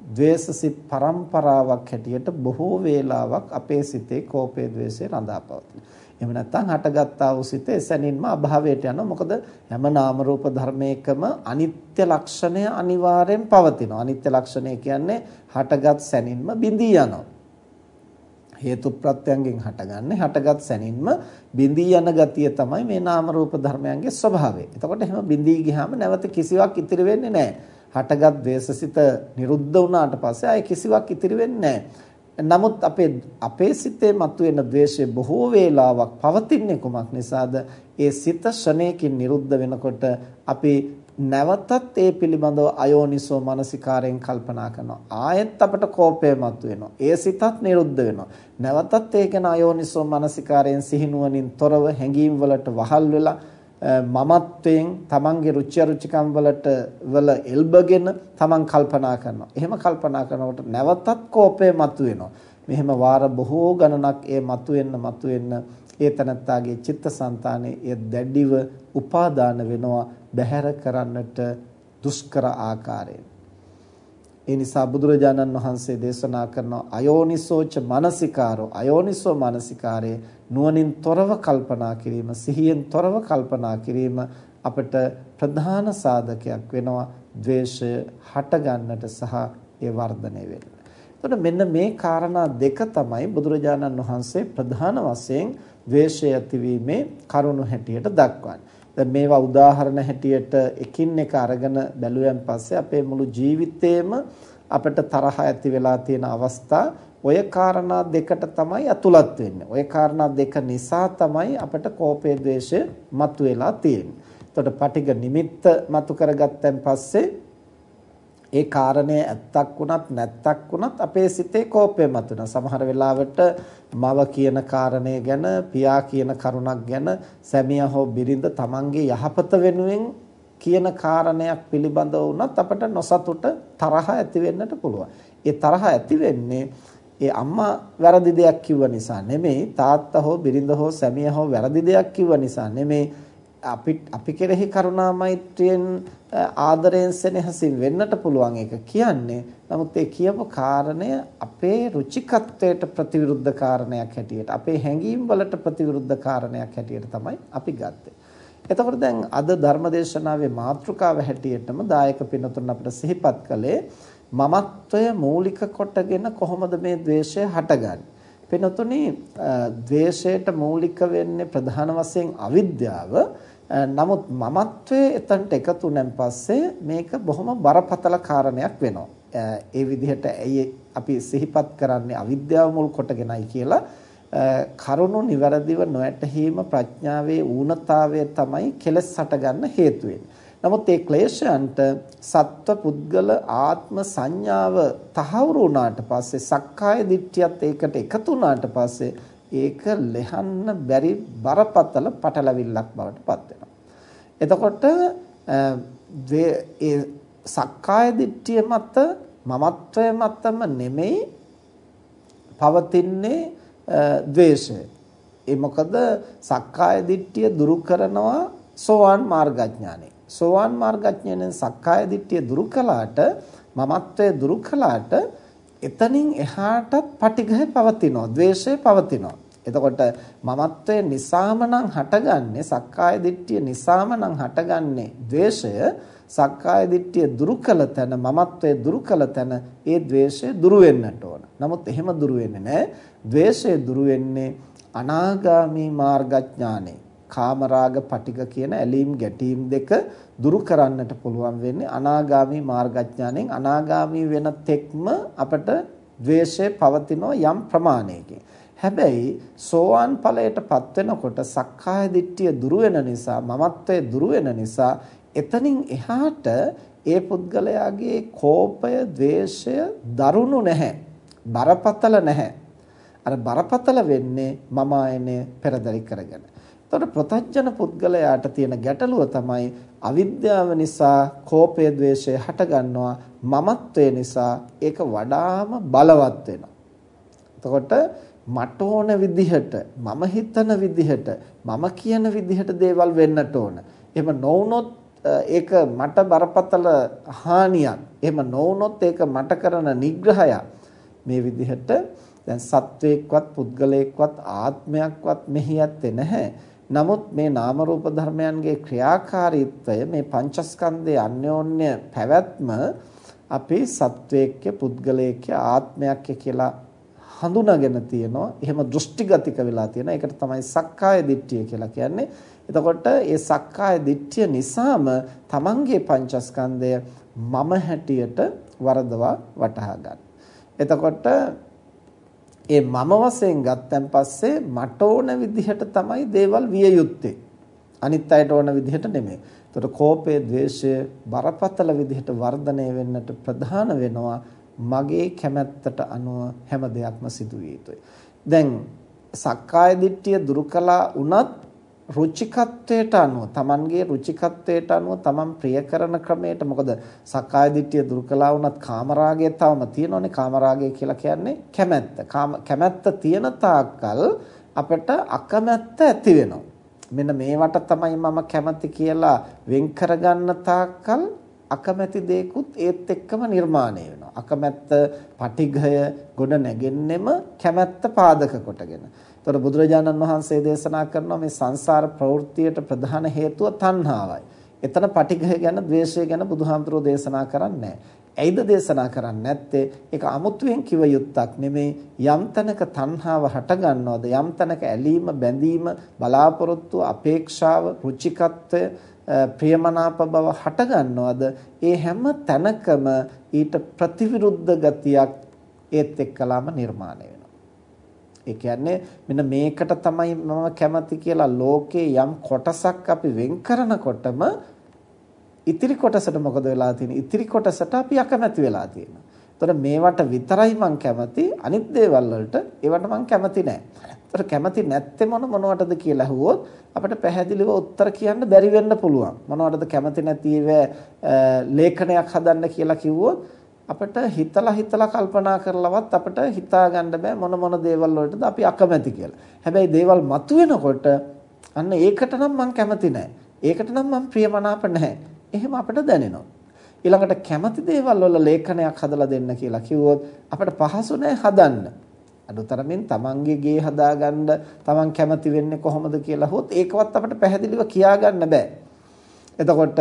ද්වේෂසිත පරම්පරාවක් හැටියට බොහෝ වේලාවක් අපේ සිතේ කෝපය ද්වේෂය රඳා පවතින. එහෙම නැත්නම් හටගත්තා වූ සිත එසැනින්ම අභාවයට යනවා. මොකද හැම නාම රූප ධර්මයකම අනිත්‍ය ලක්ෂණය අනිවාර්යෙන් පවතිනවා. අනිත්‍ය ලක්ෂණය කියන්නේ හටගත් සැනින්ම බිඳී යනවා. හේතු ප්‍රත්‍යයෙන් හටගන්නේ හටගත් සැනින්ම බිඳී යන ගතිය තමයි මේ නාම රූප ධර්මයන්ගේ ස්වභාවය. එතකොට එහෙම බිඳී ගියාම නැවත කිසිවක් ඉතිරි වෙන්නේ නැහැ. හටගත් ද්වේෂසිත නිරුද්ධ වුණාට පස්සේ ආයේ කිසිවක් ඉතිරි වෙන්නේ නැහැ. නමුත් අපේ අපේ සිතේ මතුවෙන ද්වේෂය බොහෝ වේලාවක් පවතින්නේ කුමක් නිසාද? ඒ සිත ශරණයකින් නිරුද්ධ වෙනකොට අපි නැවතත් ඒ පිළිබඳව අයෝනිසෝ මනසිකාරයෙන් කල්පනා කරනවා. ආයෙත් අපට කෝපය මතුවෙනවා. ඒ සිතත් නිරුද්ධ වෙනවා. නැවතත් ඒ ගැන අයෝනිසෝ මනසිකාරයෙන් සිහිනුවණින් තොරව හැඟීම් වලට වහල් වෙලා මමත්වයෙන් තමන්ගේ රුචි අරුචිකම් වලට වල එල්බගෙන තමන් කල්පනා කරනවා. එහෙම කල්පනා කරනකොට නැවතත් කෝපය මතුවෙනවා. මෙහෙම වාර බොහෝ ගණනක් ඒ මතුවෙන්න මතුවෙන්න ඒ තනත්තාගේ චිත්තසංතානයේ ඒ දැඩිව උපාදාන වෙනවා බැහැර කරන්නට දුෂ්කර ආකාරයෙන්. ඒ නිසා බුදුරජාණන් වහන්සේ දේශනා කරන අයෝනිසෝච මනසිකාරෝ අයෝනිසෝ මනසිකාරයේ නුවණින් තොරව කල්පනා කිරීම සිහියෙන් තොරව කල්පනා කිරීම අපට ප්‍රධාන සාධකයක් වෙනවා ද්වේෂය හට ගන්නට සහ ඒ වර්ධනය වෙන්න. එතකොට මෙන්න මේ කාරණා දෙක තමයි බුදුරජාණන් වහන්සේ ප්‍රධාන වශයෙන් ද්වේෂය ඇතිවීමේ කරුණු හැටියට දක්වන්නේ. දැන් මේවා උදාහරණ හැටියට එකින් එක අරගෙන බැලුවෙන් පස්සේ අපේ මුළු ජීවිතේම අපිට තරහ ඇති වෙලා තියෙන අවස්ථා ඔය කාරණා දෙකට තමයි අතුලත් වෙන්නේ. ඔය කාරණා දෙක නිසා තමයි අපිට කෝපය ද්වේෂය මතුවලා තියෙන්නේ. එතකොට පටිඝ නිමිත්ත මතු කරගත්තන් පස්සේ ඒ කාරණය ඇත්තක් වුණත් නැත්තක් වුණත් අපේ සිතේ කෝපය මතුවෙනවා. සමහර වෙලාවට මව කියන කාරණය ගැන, පියා කියන කරුණක් ගැන සැමියා හෝ බිරිඳ තමන්ගේ යහපත වෙනුවෙන් කියන කාරණයක් පිළිබඳව වුණත් අපට නොසතුට තරහ ඇති වෙන්නට පුළුවන්. ඒ තරහ ඇති වෙන්නේ ඒ අම්මා වැරදි දෙයක් කිව්ව නිසා නෙමෙයි, තාත්තා හෝ බිරිඳ හෝ සැමියා හෝ වැරදි දෙයක් කිව්ව නිසා නෙමෙයි. අපි අපි කෙරෙහි කරුණා මෛත්‍රියෙන් ආදරයෙන් සෙනෙහසින් වෙන්නට පුළුවන් ඒක කියන්නේ. නමුත් ඒ කියපු කාරණය අපේ රුචිකත්වයට ප්‍රතිවිරුද්ධ කාරණයක් හැටියට, අපේ හැඟීම් වලට ප්‍රතිවිරුද්ධ කාරණයක් හැටියට තමයි අපි ගත්තේ. එතකොට දැන් අද ධර්මදේශනාවේ මාතෘකාව හැටියටම දායක පින්තුන් අපිට සිහිපත් කළේ මමත්වය මූලික කොටගෙන කොහොමද මේ ද්වේෂය හටගන්නේ? පින්තුනි, ද්වේෂයට මූලික වෙන්නේ ප්‍රධාන වශයෙන් අවිද්‍යාව. නමුත් මමත්වයේ එතනට එකතු වෙනන් පස්සේ මේක බොහොම බරපතල කාරණයක් වෙනවා. ඒ විදිහට ඇයි අපි සිහිපත් කරන්නේ අවිද්‍යාව මුල් කොටගෙනයි කියලා. කරුණු නිවැරදිව නොඇතීම ප්‍රඥාවේ ඌනතාවය තමයි කෙලස් හටගන්න හේතු වෙන්නේ. නමුත් ඒ ක්ලේශයන්ට සත්ව පුද්ගල ආත්ම සංඥාව තහවුරු වුණාට පස්සේ, සක්කාය දිට්ඨියත් ඒකට එකතු වුණාට පස්සේ ඒක ලෙහන්න බැරි බරපතල පටලවිල්ලක් බවට පත් වෙනවා. එතකොට ඒ සක්කාය දිට්ඨිය මත මමත්වය මතම නෙමෙයි පවතින්නේ ද්වේෂය. ඒ මොකද සක්කාය දිට්ඨිය දුරු කරනවා සෝවාන් මාර්ගඥානෙ. සෝවාන් මාර්ගඥානෙන් සක්කාය දිට්ඨිය දුරු කළාට, මමත්වය දුරු කළාට එතනින් එහාටත් පටිඝය පවතිනවා, ද්වේෂය පවතිනවා. එතකොට මමත්වය නිසාම නම් හටගන්නේ, සක්කාය දිට්ඨිය නිසාම නම් හටගන්නේ ද්වේෂය. සක්කාය දිට්ඨිය දුරු කළ තැන, මමත්වය දුරු කළ තැන ඒ ද්වේෂය දුරු වෙන්නට ඕන. නමුත් එහෙම දුරු වෙන්නේ නැහැ. ද්වේෂය දුරු වෙන්නේ අනාගාමී මාර්ගඥානෙ. කාමරාග පටිඝ කියන ඇලීම් ගැටීම් දෙක දුරු කරන්නට පුළුවන් වෙන්නේ අනාගාමී මාර්ගඥාණයෙන්. අනාගාමී වෙන තෙක්ම අපට ද්වේෂය පවතිනවා යම් ප්‍රමාණයකින්. හැබැයි සෝවාන් ඵලයටපත් වෙනකොට සක්කාය දිට්ඨිය දුරු වෙන නිසා, මමත්වය දුරු වෙන නිසා එතනින් එහාට ඒ පුද්ගලයාගේ කෝපය, ද්වේෂය දරුණු නැහැ, බරපතල නැහැ. අර බරපතල වෙන්නේ මම ආයනේ පෙරදරි කරගෙන. එතකොට ප්‍රත්‍යඥ පුද්ගලයාට තියෙන ගැටලුව තමයි අවිද්‍යාව නිසා කෝපය ද්වේෂය හට ගන්නවා, මමත්වය නිසා ඒක වඩාම බලවත් වෙනවා. එතකොට මට ඕන විදිහට, මම හිතන විදිහට, මම කියන විදිහට දේවල් වෙන්නට ඕන. එහෙම නොවුනොත් ඒක මට බරපතල හානියක්. එහෙම නොවුනොත් ඒක මට කරන නිග්‍රහයක්. මේ විදිහට දැන් සත්වයක්වත් පුද්ගලයෙක්වත් ආත්මයක්වත් මෙහි ඇත්තේ නැහැ. නමුත් මේ නාම රූප ධර්මයන්ගේ ක්‍රියාකාරීත්වය මේ පංචස්කන්ධයේ අන්‍යෝන්‍ය පැවැත්ම අපි සත්වයක්ය පුද්ගලයෙක්ය ආත්මයක්ය කියලා හඳුනාගෙන තියෙනවා. එහෙම දෘෂ්ටිගතික වෙලා තියෙනවා. ඒකට තමයි සක්කාය දිට්ඨිය කියලා කියන්නේ. එතකොට ඒ සක්කාය දිට්ඨිය නිසාම තමන්ගේ පංචස්කන්ධය මම හැටියට වරදවා වටහා ගන්න. එතකොට ඒ මම වශයෙන් ගත්තන් පස්සේ මට ඕන විදිහට තමයි දේවල් විය යුත්තේ. අනිත් අයට ඕන විදිහට නෙමෙයි. එතකොට කෝපය, ද්වේෂය බරපතල විදිහට වර්ධනය වෙන්නට ප්‍රධාන වෙනවා මගේ කැමැත්තට අනුව හැම දෙයක්ම සිදු විය යුතුයි. දැන් සක්කාය දිට්ඨිය දුරු කළා වුණත් රුචිකත්වයට අනුව තමන්ගේ රුචිකත්වයට අනුව තමන් ප්‍රිය කරන ක්‍රමයට මොකද සක්කාය දිට්ඨිය දුරු කළා වුණත් කාමරාගය තවම තියෙනවනේ. කාමරාගය කියලා කියන්නේ කැමැත්ත. කැමැත්ත තියෙන තාක්කල් අපිට අකමැත්ත ඇති වෙනවා. මෙන්න මේවට තමයි මම කැමති කියලා වෙන් කරගන්න තාක්කල් අකමැති දේකුත් ඒත් එක්කම නිර්මාණය වෙනවා. අකමැත්ත පටිඝය ගොඩ නැගෙන්නෙම කැමැත්ත පාදක කොටගෙන. ඒතර බුදුරජාණන් වහන්සේ දේශනා කරනවා මේ සංසාර ප්‍රවෘත්තියට ප්‍රධාන හේතුව තණ්හාවයි. එතන පටිඝය ගැන, ද්වේෂය ගැන බුදුහාමුදුරෝ දේශනා කරන්නේ නැහැ. ඇයිද දේශනා කරන්නේ නැත්තේ? ඒක අමුතුවෙන් කිව යුත්තක් නෙමෙයි. යම් තැනක තණ්හාව හට ගන්නවද, යම් තැනක ඇලීම, බැඳීම, බලාපොරොත්තු, අපේක්ෂාව, රුචිකත්වය, ප්‍රියමනාප බව හට ගන්නවද, ඒ හැම තැනකම ඊට ප්‍රතිවිරුද්ධ ගතියක් ඒත් එක්කලාම නිර්මාණය වෙනවා. ඒ කියන්නේ මෙන්න මේකට තමයි මම කැමති කියලා ලෝකේ යම් කොටසක් අපි වෙන් කරනකොටම ඉතිරි කොටසට මොකද වෙලා තියෙන්නේ? ඉතිරි කොටසට අපි අකමැති වෙලා තියෙනවා. ඒතර මේවට විතරයි මං කැමති, අනිත් දේවල් වලට ඒවට මං කැමති නැහැ. ඒතර කැමති නැත්තේ මොන මොනවටද කියලා අහුවොත් අපිට පැහැදිලිව උත්තර කියන්න බැරි වෙන්න පුළුවන්. මොනවටද කැමති නැති ලේඛනයක් හදන්න කියලා කිව්වොත් අපිට හිතලා හිතලා කල්පනා කරලවත් අපිට හිතා ගන්න බෑ මොන මොන දේවල් වලටද අපි අකමැති කියලා. හැබැයි දේවල් මතුවෙනකොට අන්න ඒකට නම් මං කැමති නැහැ. ඒකට නම් මං ප්‍රියමනාප නැහැ. එහෙම අපිට දැනෙනවා. ඊළඟට කැමති දේවල් වල ලේඛනයක් හදලා දෙන්න කියලා කිව්වොත් අපිට පහසු නැහැ හදන්න. අදුතරමින් තමන්ගේ ගේ හදාගන්න තමන් කැමති වෙන්නේ කොහොමද කියලා හොත් ඒකවත් අපිට පැහැදිලිව කියා ගන්න බෑ. එතකොට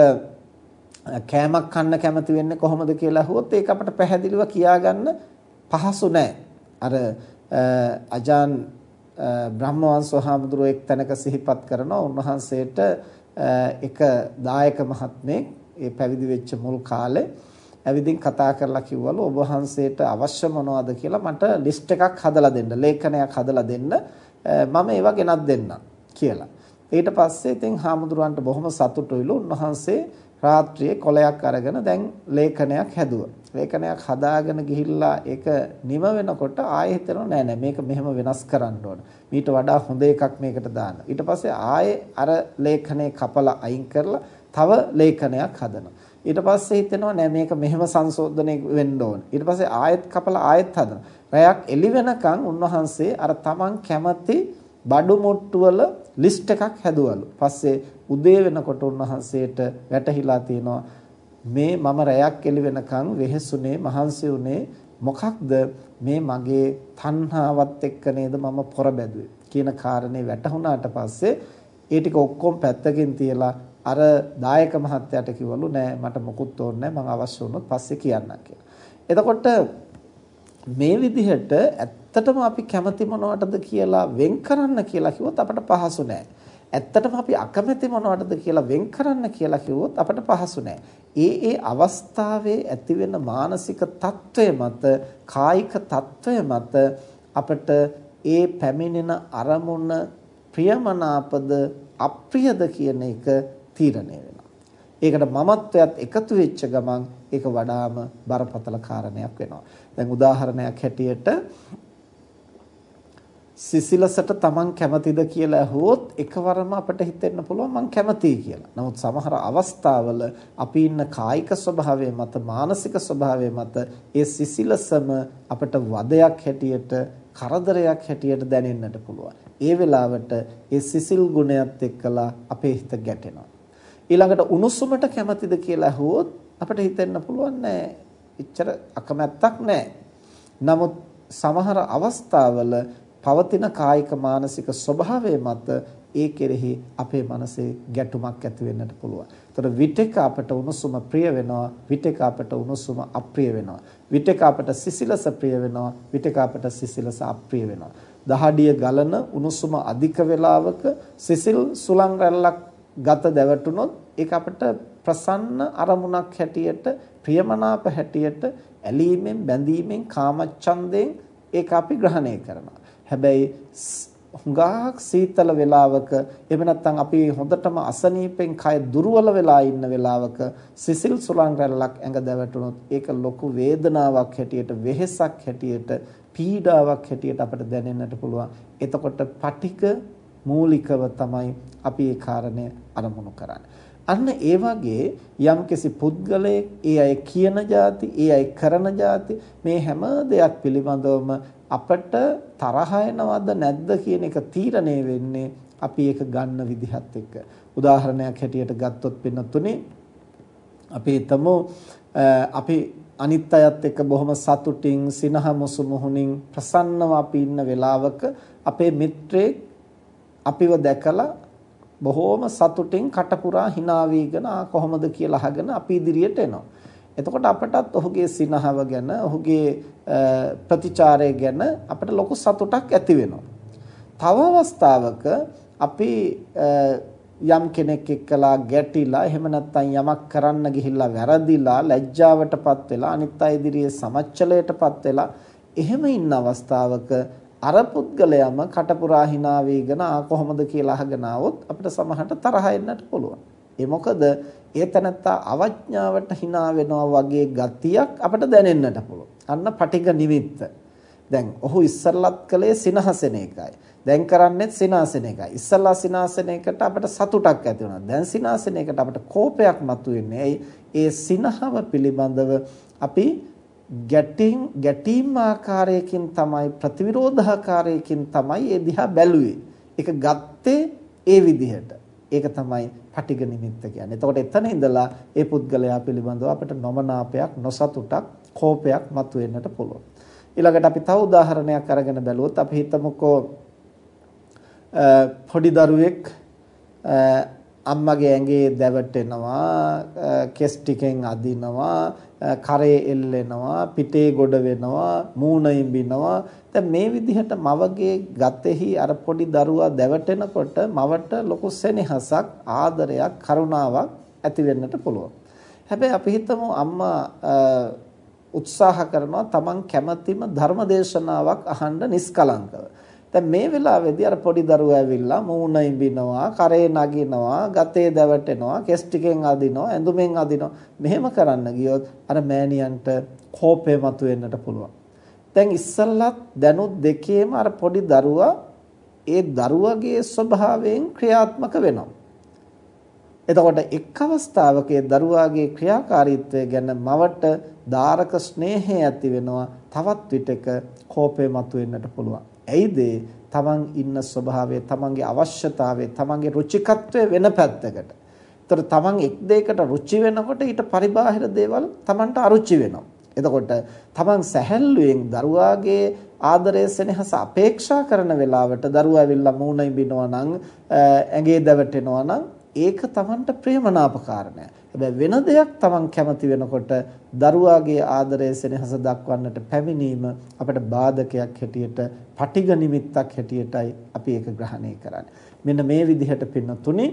කෑමක් කන්න කැමති වෙන්නේ කොහොමද කියලා හොත් ඒක අපිට පැහැදිලිව කියා ගන්න පහසු නෑ. අර අජාන් බ්‍රහ්මවංශ හාමුදුරුවෝ එක් තැනක සිහිපත් කරනවා උන්වහන්සේට එක දායක මහත්මයෙක් ඒ පැවිදි වෙච්ච මුල් කාලේ ඇවිදින් කතා කරලා කිව්වලු ඔබ වහන්සේට අවශ්‍ය මොනවද කියලා මට ලිස්ට් එකක් හදලා දෙන්න, ලේඛනයක් හදලා දෙන්න, මම ඒවා ගෙනත් දෙන්නම් කියලා. ඊට පස්සේ ඉතින් හාමුදුරුවන්ට බොහොම සතුටුයිලු. උන්වහන්සේ රාත්‍රියේ කොලයක් අරගෙන දැන් ලේඛනයක් හැදුවා. ලේඛනයක් හදාගෙන ගිහිල්ලා ඒක නිම වෙනකොට ආයෙ හිතෙනවා නෑ නෑ මේක මෙහෙම වෙනස් කරන්න ඕන. මීට වඩා හොඳ එකක් මේකට දාන්න. ඊට පස්සේ ආයෙ අර ලේඛනේ කපලා අයින් කරලා තව ලේඛනයක් හදනවා. ඊට පස්සේ හිතෙනවා නෑ මේක මෙහෙම සංශෝධනය වෙන්න ඕන. ඊට පස්සේ ආයෙත් කපලා ආයෙත් හදනවා. රැයක් එළි වෙනකන් උන්වහන්සේ අර තමන් කැමති බඩු මුට්ටු වල ලිස්ට් එකක් හැදුවලු. පස්සේ උදේ වෙනකොට උන්වහන්සේට වැටහිලා තියෙනවා මේ මම රැයක් එළි වෙනකන් වෙහෙසුනේ මහන්සි උනේ මොකක්ද මේ මගේ තණ්හාවත් එක්ක නේද මම පොර බැදුවේ කියන කාරණේ වැටහුණාට පස්සේ ඒ ටික ඔක්කොම පැත්තකින් තියලා අර දායක මහත්තයාට කිව්වලු නෑ මට මොකුත් ඕනේ නෑ මම අවශ්‍ය වුණොත් පස්සේ කියන්නම් කියලා. එතකොට මේ විදිහට ඇත්තටම අපි කැමති මොනවටද කියලා වෙන් කරන්න කියලා කිව්වොත් අපට පහසු නෑ. ඇත්තටම අපි අකමැති මොනවටද කියලා වෙන් කරන්න කියලා කිව්වොත් අපට පහසු නෑ. ඒ ඒ අවස්ථාවේ ඇතිවෙන මානසික තත්වය මත, කායික තත්වය මත අපට ඒ පැමිණෙන අරමුණ ප්‍රියමනාපද අප්‍රියද කියන එක තීරණය වෙනවා. ඒකට මමත්වයත් එකතු වෙච්ච ගමන් ඒක වඩාම බරපතල කාරණයක් වෙනවා. දැන් උදාහරණයක් හැටියට සිසිලසට තමන් කැමතිද කියලා අහුවොත් එකවරම අපිට හිතෙන්න පුළුවන් මං කැමතියි කියලා. නමුත් සමහර අවස්ථාවල අපි ඉන්න කායික ස්වභාවය මත, මානසික ස්වභාවය මත ඒ සිසිලසම අපිට වදයක් හැටියට, කරදරයක් හැටියට දැනෙන්නට පුළුවන්. ඒ වෙලාවට ඒ සිසිල් ගුණයත් එක්කලා අපේ හිත ගැටෙනවා. ඊළඟට උණුසුමට කැමතිද කියලා අහුවොත් අපිට හිතෙන්න පුළුවන් නෑ එච්චර අකමැත්තක් නෑ. නමුත් සමහර අවස්ථාවල පවතින කායික මානසික ස්වභාවය මත ඒ කෙරෙහි අපේ මනසේ ගැටුමක් ඇති වෙන්නට පුළුවන්. ඒතර විටක අපට උණුසුම ප්‍රිය වෙනවා, විටක අපට උණුසුම අප්‍රිය වෙනවා. විටක අපට සිසිලස ප්‍රිය වෙනවා, විටක අපට සිසිලස අප්‍රිය වෙනවා. දහඩිය ගලන උණුසුම අධික වේලාවක සිසිල් සුළං රැල්ලක් ගත දැවටුනොත් ඒක අපට ප්‍රසන්න අරමුණක් හැටියට, ප්‍රියමනාප හැටියට ඇලීමෙන්, බැඳීමෙන්, කාමච්ඡන්දයෙන් ඒක අපි ග්‍රහණය කරනවා. හැබැයි හුඟක් සීතල වෙලාවක එහෙම නැත්නම් අපි හොඳටම අසනීපෙන් කය දුර්වල වෙලා ඉන්න වෙලාවක සිසිල් සුළං රැල්ලක් ඇඟ දැවටුනොත් ඒක ලොකු වේදනාවක් හැටියට, වෙහෙසක් හැටියට, පීඩාවක් හැටියට අපට දැනෙන්නට පුළුවන්. එතකොට පටික මූලිකව තමයි අපි ඒ කාරණය අරමුණු කරන්නේ. අන්න ඒ වගේ යම්කිසි පුද්ගලයෙක්, ඒ අය කියන જાති, ඒ අය කරන જાති, මේ හැම දෙයක් පිළිබඳවම අපට තරහ එනවද නැද්ද කියන එක තීරණය වෙන්නේ අපි ඒක ගන්න විදිහත් එක්ක. උදාහරණයක් හැටියට ගත්තොත් පින්නතුනේ අපි හිතමු අපි අනිත් අයත් එක්ක බොහොම සතුටින්, සිනහ මුසු මුහුණින් ප්‍රසන්නව අපි ඉන්න වෙලාවක අපේ මිත්‍රයෙක් අපිව දැකලා බොහොම සතුටින් කටපුරා hina වීගෙන ආ කොහොමද කියලා අහගෙන අපි ඉදිරියට එනවා. එතකොට අපටත් ඔහුගේ සිනහව ගැන, ඔහුගේ ප්‍රතිචාරය ගැන අපට ලොකු සතුටක් ඇති වෙනවා. තව අවස්ථාවක අපි යම් කෙනෙක් එක්කලා ගැටිලා, එහෙම නැත්නම් යමක් කරන්න ගිහිල්ලා වැරදිලා, ලැජ්ජාවටපත් වෙලා, අනිත් අය ඉදිරියේ සමච්චලයටපත් වෙලා, එහෙම ඉන්න අවස්ථාවක අර පුද්ගලයාම කටපුරා hina වීගෙන ආ කොහොමද කියලා අහගෙන આવොත් අපිට සමහරට තරහ එන්නට පුළුවන්. ඒ මොකද ඒ තැනත්තා අවඥාවට hina වෙනවා වගේ ගතියක් අපිට දැනෙන්නට පුළුවන්. අන්න පටිඝ නිමිත්ත. දැන් ඔහු ඉස්සල්ලත් කලේ සිනහසෙන එකයි. දැන් කරන්නේත් සිනාසෙන එකයි. ඉස්සල්ලා සිනාසෙනයකට අපිට සතුටක් ඇති වෙනවා. දැන් සිනාසෙනයකට අපිට කෝපයක් මතුවෙන්නේ. ඒ ඒ සිනහව පිළිබඳව අපි ගැටීම් ගැටීම් ආකාරයකින් තමයි, ප්‍රතිවිරෝධාකාරයකින් තමයි ඒ දිහා බැලුවේ. ඒක ගත්තේ ඒ විදිහට. ඒක තමයි පටිඝ නිමිත්ත කියන්නේ. එතකොට එතන ඉඳලා ඒ පුද්ගලයා පිළිබඳව අපිට නොමනාපයක්, නොසතුටක්, කෝපයක් මතුවෙන්නට පුළුවන්. ඊළඟට අපි තව උදාහරණයක් අරගෙන බැලුවොත් අපි හිතමුකෝ පොඩි දරුවෙක් අම්මගේ ඇඟේ දැවටෙනවා, කෙස් ටිකෙන් අදිනවා, කරේ එල්ලෙනවා, පිටේ ගොඩ වෙනවා, මූණ ඉඹිනවා. දැන් මේ විදිහට මවගේ ගතෙහි අර පොඩි දරුවා දැවටෙනකොට මවට ලොකු සෙනෙහසක්, ආදරයක්, කරුණාවක් ඇති වෙන්නට පුළුවන්. හැබැයි අපි හිතමු අම්මා උත්සාහ කරනවා තමන් කැමැතිම ධර්මදේශනාවක් අහන්න නිස්කලංකව. දැන් මේ වෙලාවේදී අර පොඩි දරුවා ඇවිල්ලා මූණ ඉඹිනවා, කරේ නගිනවා, ගතේ දැවටෙනවා, කෙස් ටිකෙන් අදිනවා, ඇඳුමෙන් අදිනවා. මෙහෙම කරන්න ගියොත් අර මෑණියන්ට කෝපය මතුවෙන්නට පුළුවන්. දැන් ඉස්සල්ලත් දැනුත් දෙකේම අර පොඩි දරුවා ඒ දරුවගේ ස්වභාවයෙන් ක්‍රියාත්මක වෙනවා. එතකොට එක් අවස්ථාවක ඒ දරුවාගේ ක්‍රියාකාරීත්වය ගැන මවට දාරක ස්නේහය ඇති වෙනවා. තවත් විටක කෝපය මතුවෙන්නට පුළුවන්. ඇයිද? තමන් ඉන්න ස්වභාවය, තමන්ගේ අවශ්‍යතාවය, තමන්ගේ රුචිකත්වය වෙන පැත්තකට. ඒතර තමන් එක් දෙයකට රුචි වෙනකොට ඊට පරිබාහිර දේවල් තමන්ට අරුචි වෙනවා. එතකොට තමන් සැහැල්ලුවෙන් දරුවාගේ ආදරය සෙනෙහස අපේක්ෂා කරන වෙලාවට දරුවා ඇවිල්ලා මූණ ඉඹිනවා නම්, ඇඟේ දැවටෙනවා නම් ඒක තමන්ට ප්‍රියමනාප කාරණයක්. හැබැයි වෙන දෙයක් තමන් කැමති වෙනකොට දරුවාගේ ආදරය සෙනෙහස දක්වන්නට පැමිණීම අපට බාධකයක් හැටියට, පටිඝ නිමිත්තක් හැටියටයි අපි ඒක ග්‍රහණය කරන්නේ. මෙන්න මේ විදිහට පින්නතුනේ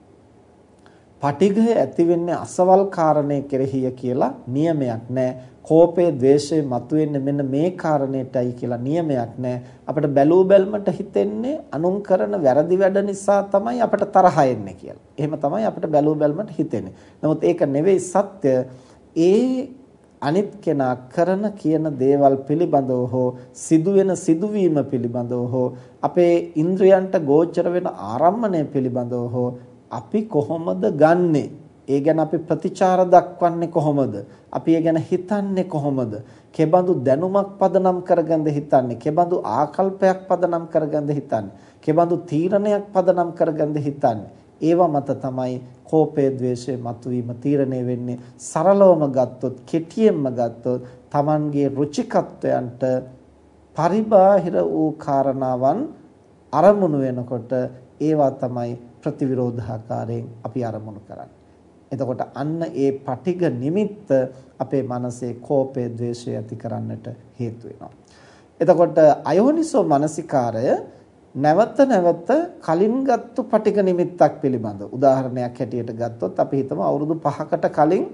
පටිඝය ඇති වෙන්නේ අසවල් කාරණේ කෙරෙහිය කියලා නියමයක් නැහැ. කෝපය, ද්වේෂය මතුවෙන්නේ මෙන්න මේ කාරණේටයි කියලා නියමයක් නැහැ. අපිට බැලූ බැල්මට හිතෙන්නේ අනුන් කරන වැරදි වැඩ නිසා තමයි අපිට තරහ එන්නේ කියලා. එහෙම තමයි අපිට බැලූ බැල්මට හිතෙන්නේ. නමුත් ඒක නෙවෙයි සත්‍ය. ඒ අනිත් කෙනා කරන කියන දේවල් පිළිබඳව හෝ සිදුවෙන සිදුවීම පිළිබඳව හෝ අපේ ඉන්ද්‍රයන්ට ගෝචර වෙන ආරම්මණය පිළිබඳව හෝ අපි කොහොමද ගන්නෙ? ඒ ගැන අපි ප්‍රතිචාර දක්වන්නේ කොහොමද? අපි ඒ ගැන හිතන්නේ කොහොමද? කෙබඳු දැනුමක් පදනම් කරගන්න හිතන්නේ? කෙබඳු ආකල්පයක් පදනම් කරගන්න හිතන්නේ? කෙබඳු තීරණයක් පදනම් කරගන්න හිතන්නේ? ඒවා මත තමයි කෝපය ද්වේෂය මතුවීම තීරණය වෙන්නේ. සරලවම ගත්තොත්, කෙටියෙන්ම ගත්තොත් Tamanගේ රුචිකත්වයන්ට පරිබාහිර වූ කාරණාවන් අරමුණු වෙනකොට ඒවා තමයි ප්‍රතිවිරෝධාකාරයෙන් අපි අරමුණු කරන්නේ. එතකොට අන්න ඒ පටිඝ නිමිත්ත අපේ මනසේ කෝපය ද්වේෂය ඇති කරන්නට හේතු වෙනවා. එතකොට අයෝනිසෝ මනසිකාරය නැවත නැවත කලින් ගත්තු පටිඝ නිමිත්තක් පිළිබඳ උදාහරණයක් හැටියට ගත්තොත් අපි හිතමු අවුරුදු පහකට කලින්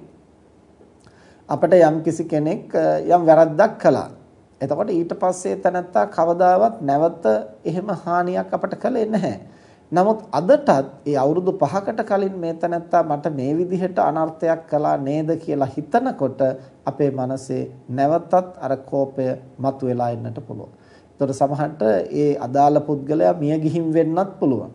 අපිට යම් කිසි කෙනෙක් යම් වැරද්දක් කළා. එතකොට ඊට පස්සේ තනත්තා කවදාවත් නැවත එහෙම හානියක් අපට කළේ නැහැ. නමුත් අදටත් ඒ අවුරුදු පහකට කලින් මේ තනත්තා මට මේ විදිහට අනර්ථයක් කළා නේද කියලා හිතනකොට අපේ මනසේ නැවතත් අර කෝපය මතුවලා එන්නට පුළුවන්. ඒතකොට සමහරට ඒ අදාළ පුද්ගලයා මිය ගිහින් වෙන්නත් පුළුවන්.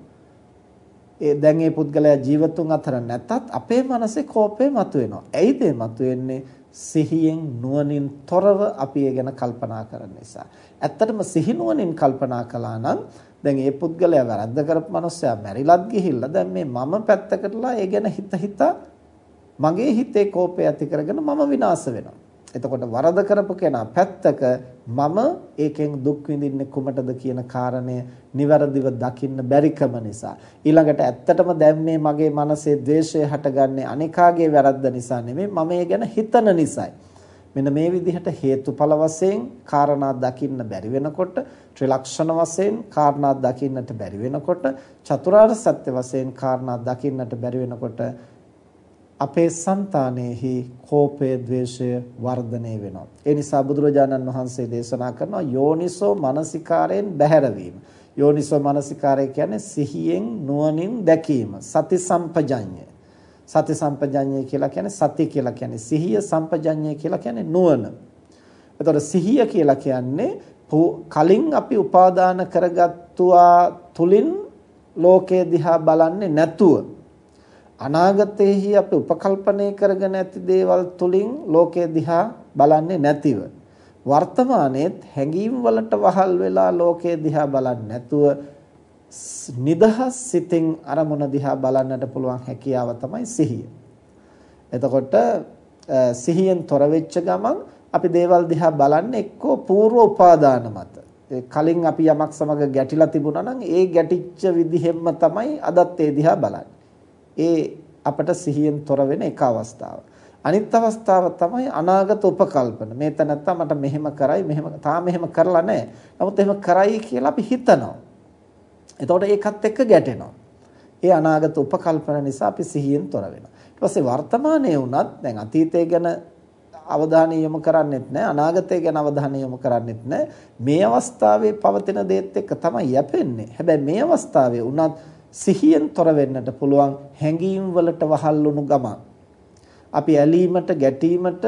ඒ දැන් මේ පුද්ගලයා ජීවතුන් අතර නැතත් අපේ මනසේ කෝපය මතුවෙනවා. ඇයිද ඒ මතුවෙන්නේ? සිහියෙන් නුවණින් තොරව අපි ඒ ගැන කල්පනා කරන නිසා. ඇත්තටම සිහි නුවණින් කල්පනා කළා නම් දැන් මේ පුද්ගලයා වැරද්ද කරපු මනුස්සයා මැරිලත් ගිහිල්ලා දැන් මේ මම පැත්තකටලා ඒ ගැන හිත හිතා මගේ හිතේ කෝපය ඇති කරගෙන මම විනාශ වෙනවා. එතකොට වරද කරපු කෙනා පැත්තක මම ඒකෙන් දුක් විඳින්නේ කුමටද කියන කාරණය નિවරදිව දකින්න බැරිකම නිසා. ඊළඟට ඇත්තටම දැන් මේ මගේ මනසේ ද්වේෂය හටගන්නේ අනිකාගේ වැරද්ද නිසා නෙමෙයි මම ඒ ගැන හිතන නිසායි. මෙන්න මේ විදිහට හේතුඵල වශයෙන් කාරණා දකින්න බැරි වෙනකොට, ත්‍රිලක්ෂණ වශයෙන් කාරණා දකින්නට බැරි වෙනකොට, චතුරාර්ය සත්‍ය වශයෙන් කාරණා දකින්නට බැරි වෙනකොට අපේ సంతානෙහි කෝපය ද්වේෂය වර්ධනය වෙනවා. ඒ නිසා බුදුරජාණන් වහන්සේ දේශනා කරනවා යෝනිසෝ මනසිකාරයෙන් බැහැරවීම. යෝනිසෝ මනසිකාරය කියන්නේ සිහියෙන් නුවණින් දැකීම. සති සම්පජඤ්ඤය. සති සම්පජඤ්ඤය කියලා කියන්නේ සති කියලා කියන්නේ සිහිය, සම්පජඤ්ඤය කියලා කියන්නේ නුවණ. එතකොට සිහිය කියලා කියන්නේ කලින් අපි උපාදාන කරගත්තුවා තුලින් ලෝකයේ දිහා බලන්නේ නැතුව අනාගතයේහි අපි උපකල්පනය කරගෙන ඇති දේවල් තුලින් ලෝකයේ දිහා බලන්නේ නැතිව වර්තමානයේත් හැඟීම් වලට වහල් වෙලා ලෝකයේ දිහා බලන්නේ නැතුව නිදහස් සිතින් අරමුණ දිහා බලන්නට පුළුවන් හැකියාව තමයි සිහිය. එතකොට සිහියෙන් තොර වෙච්ච ගමන් අපි දේවල් දිහා බලන්නේ එක්කෝ పూర్ව උපාදාන මත. කලින් අපි යමක් සමග ගැටිලා තිබුණා නම් ඒ ගැටිච්ච විදිහෙන්ම තමයි අදත් ඒ දිහා බලන්නේ. ඒ අපට සිහියෙන් තොර වෙන එක අවස්ථාව. අනිත් අවස්ථාව තමයි අනාගත උපකල්පන. මේ තැනත්තා මට මෙහෙම කරයි මෙහෙම තාම මෙහෙම කරලා නැහැ. නමුත් එහෙම කරයි කියලා අපි හිතනවා. එතකොට ඒකත් එක්ක ගැටෙනවා. ඒ අනාගත උපකල්පන නිසා අපි සිහියෙන් තොර වෙනවා. ඊට පස්සේ වර්තමානයේ වුණත් දැන් අතීතය ගැන අවධානය යොමු කරන්නෙත් නැහැ, අනාගතය ගැන අවධානය යොමු කරන්නෙත් නැහැ. මේ අවස්ථාවේ පවතින දේත් එක්ක තමයි යැපෙන්නේ. හැබැයි මේ අවස්ථාවේ වුණත් සිහියෙන් තොර වෙන්නට පුළුවන් හැඟීම් වලට වහල් වුණු ගමන් අපි ඇලීමට ගැටීමට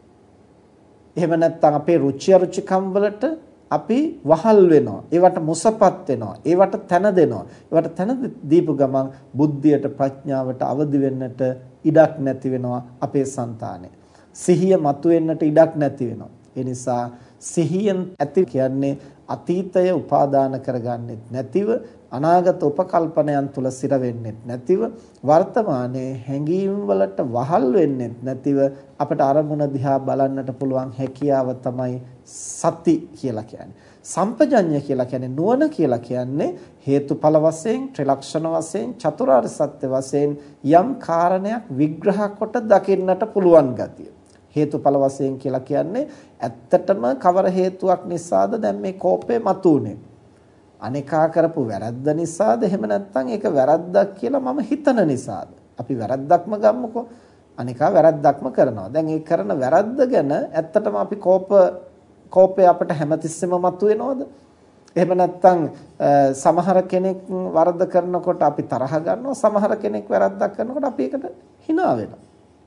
එහෙම නැත්නම් අපේ රුචි අරුචිකම් වලට අපි වහල් වෙනවා. ඒවට මුසපත් වෙනවා. ඒවට තැන දෙනවා. ඒවට තැන දීපු ගමන් බුද්ධියට ප්‍රඥාවට අවදි වෙන්නට ඉඩක් නැති වෙනවා අපේ సంతානෙ. සිහිය මතුවෙන්නට ඉඩක් නැති වෙනවා. ඒ නිසා සිහියෙන් ඇති කියන්නේ අතීතය උපාදාන කරගන්නෙත් නැතිව අනාගත උපකල්පනයන් තුල සිර වෙන්නෙත් නැතිව වර්තමානයේ හැඟීම් වලට වහල් වෙන්නෙත් නැතිව අපට අරමුණ දිහා බලන්නට පුළුවන් හැකියාව තමයි සති කියලා කියන්නේ. සම්පජඤ්ඤය කියලා කියන්නේ නුවණ කියලා කියන්නේ හේතුඵල වශයෙන්, ත්‍රිලක්ෂණ වශයෙන්, චතුරාර්ය සත්‍ය වශයෙන් යම් කාරණයක් විග්‍රහ කොට දකින්නට පුළුවන් ගතිය. හේතුඵල වශයෙන් කියලා කියන්නේ ඇත්තටම කවර හේතුවක් නිසාද දැන් මේ කෝපය මතුවුනේ? අනේකා කරපු වැරද්ද නිසාද? එහෙම නැත්නම් ඒක වැරද්දක් කියලා මම හිතන නිසාද? අපි වැරද්දක්ම ගමුකෝ. අනේකා වැරද්දක්ම කරනවා. දැන් ඒ කරන වැරද්ද ගැන ඇත්තටම අපි කෝප කෝපය අපිට හැමතිස්සෙම මතුවෙනවද? එහෙම නැත්නම් සමහර කෙනෙක් වරද කරනකොට අපි තරහ ගන්නවා. සමහර කෙනෙක් වැරද්දක් කරනකොට අපි ඒකට hina වෙනවා.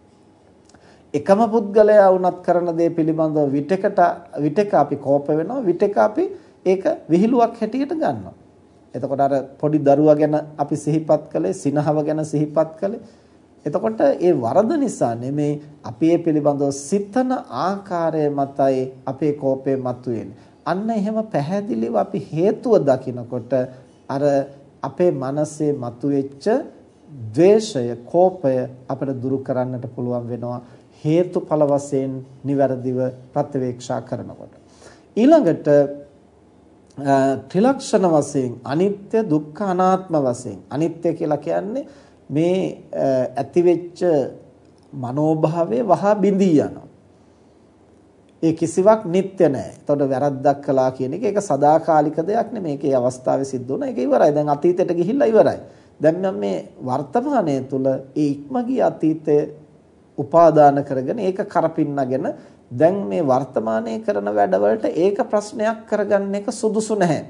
එකම පුද්ගලයා වුණත් කරන දේ පිළිබඳව විටකට විටක අපි කෝප වෙනවා. විටක අපි ඒක විහිළුවක් හැටියට ගන්නවා. එතකොට අර පොඩි දරුවා ගැන අපි සිහිපත් කළේ, සිනහව ගැන සිහිපත් කළේ. එතකොට ඒ වරද නිසා නෙමෙයි අපි ඒ පිළිබඳව සිතන ආකාරය මතයි අපේ කෝපය මතුවෙන්නේ. අන්න එහෙම පැහැදිලිව අපි හේතුව දකිනකොට අර අපේ මනසේ මතුවෙච්ච ද්වේෂය, කෝපය අපිට දුරු කරන්නට පුළුවන් වෙනවා හේතුඵල වශයෙන් නිවැරදිව ප්‍රත්‍යවේක්ෂා කරනකොට. ඊළඟට ත්‍රිලක්ෂණ වශයෙන් අනිත්‍ය, දුක්ඛ, අනාත්ම වශයෙන් අනිත්‍ය කියලා කියන්නේ මේ ඇතිවෙච්ච මනෝභාවයේ වහා බිඳී යනවා. ඒ කිසිවක් නිට්ටය නැහැ. එතකොට වැරද්දක් කළා කියන එක ඒක සදාකාලික දෙයක් නෙමෙයි. මේකේ අවස්ථාවේ සිද්ධ වුණා. ඒක ඉවරයි. දැන් අතීතයට ගිහිල්ලා ඉවරයි. දැන් මම මේ වර්තමානයේ තුල ඒ ඉක්මගිය අතීතය උපාදාන කරගෙන ඒක කරපින්නගෙන දැන් මේ වර්තමානයේ කරන වැඩවලට ඒක ප්‍රශ්නයක් කරගන්න එක සුදුසු නැහැ.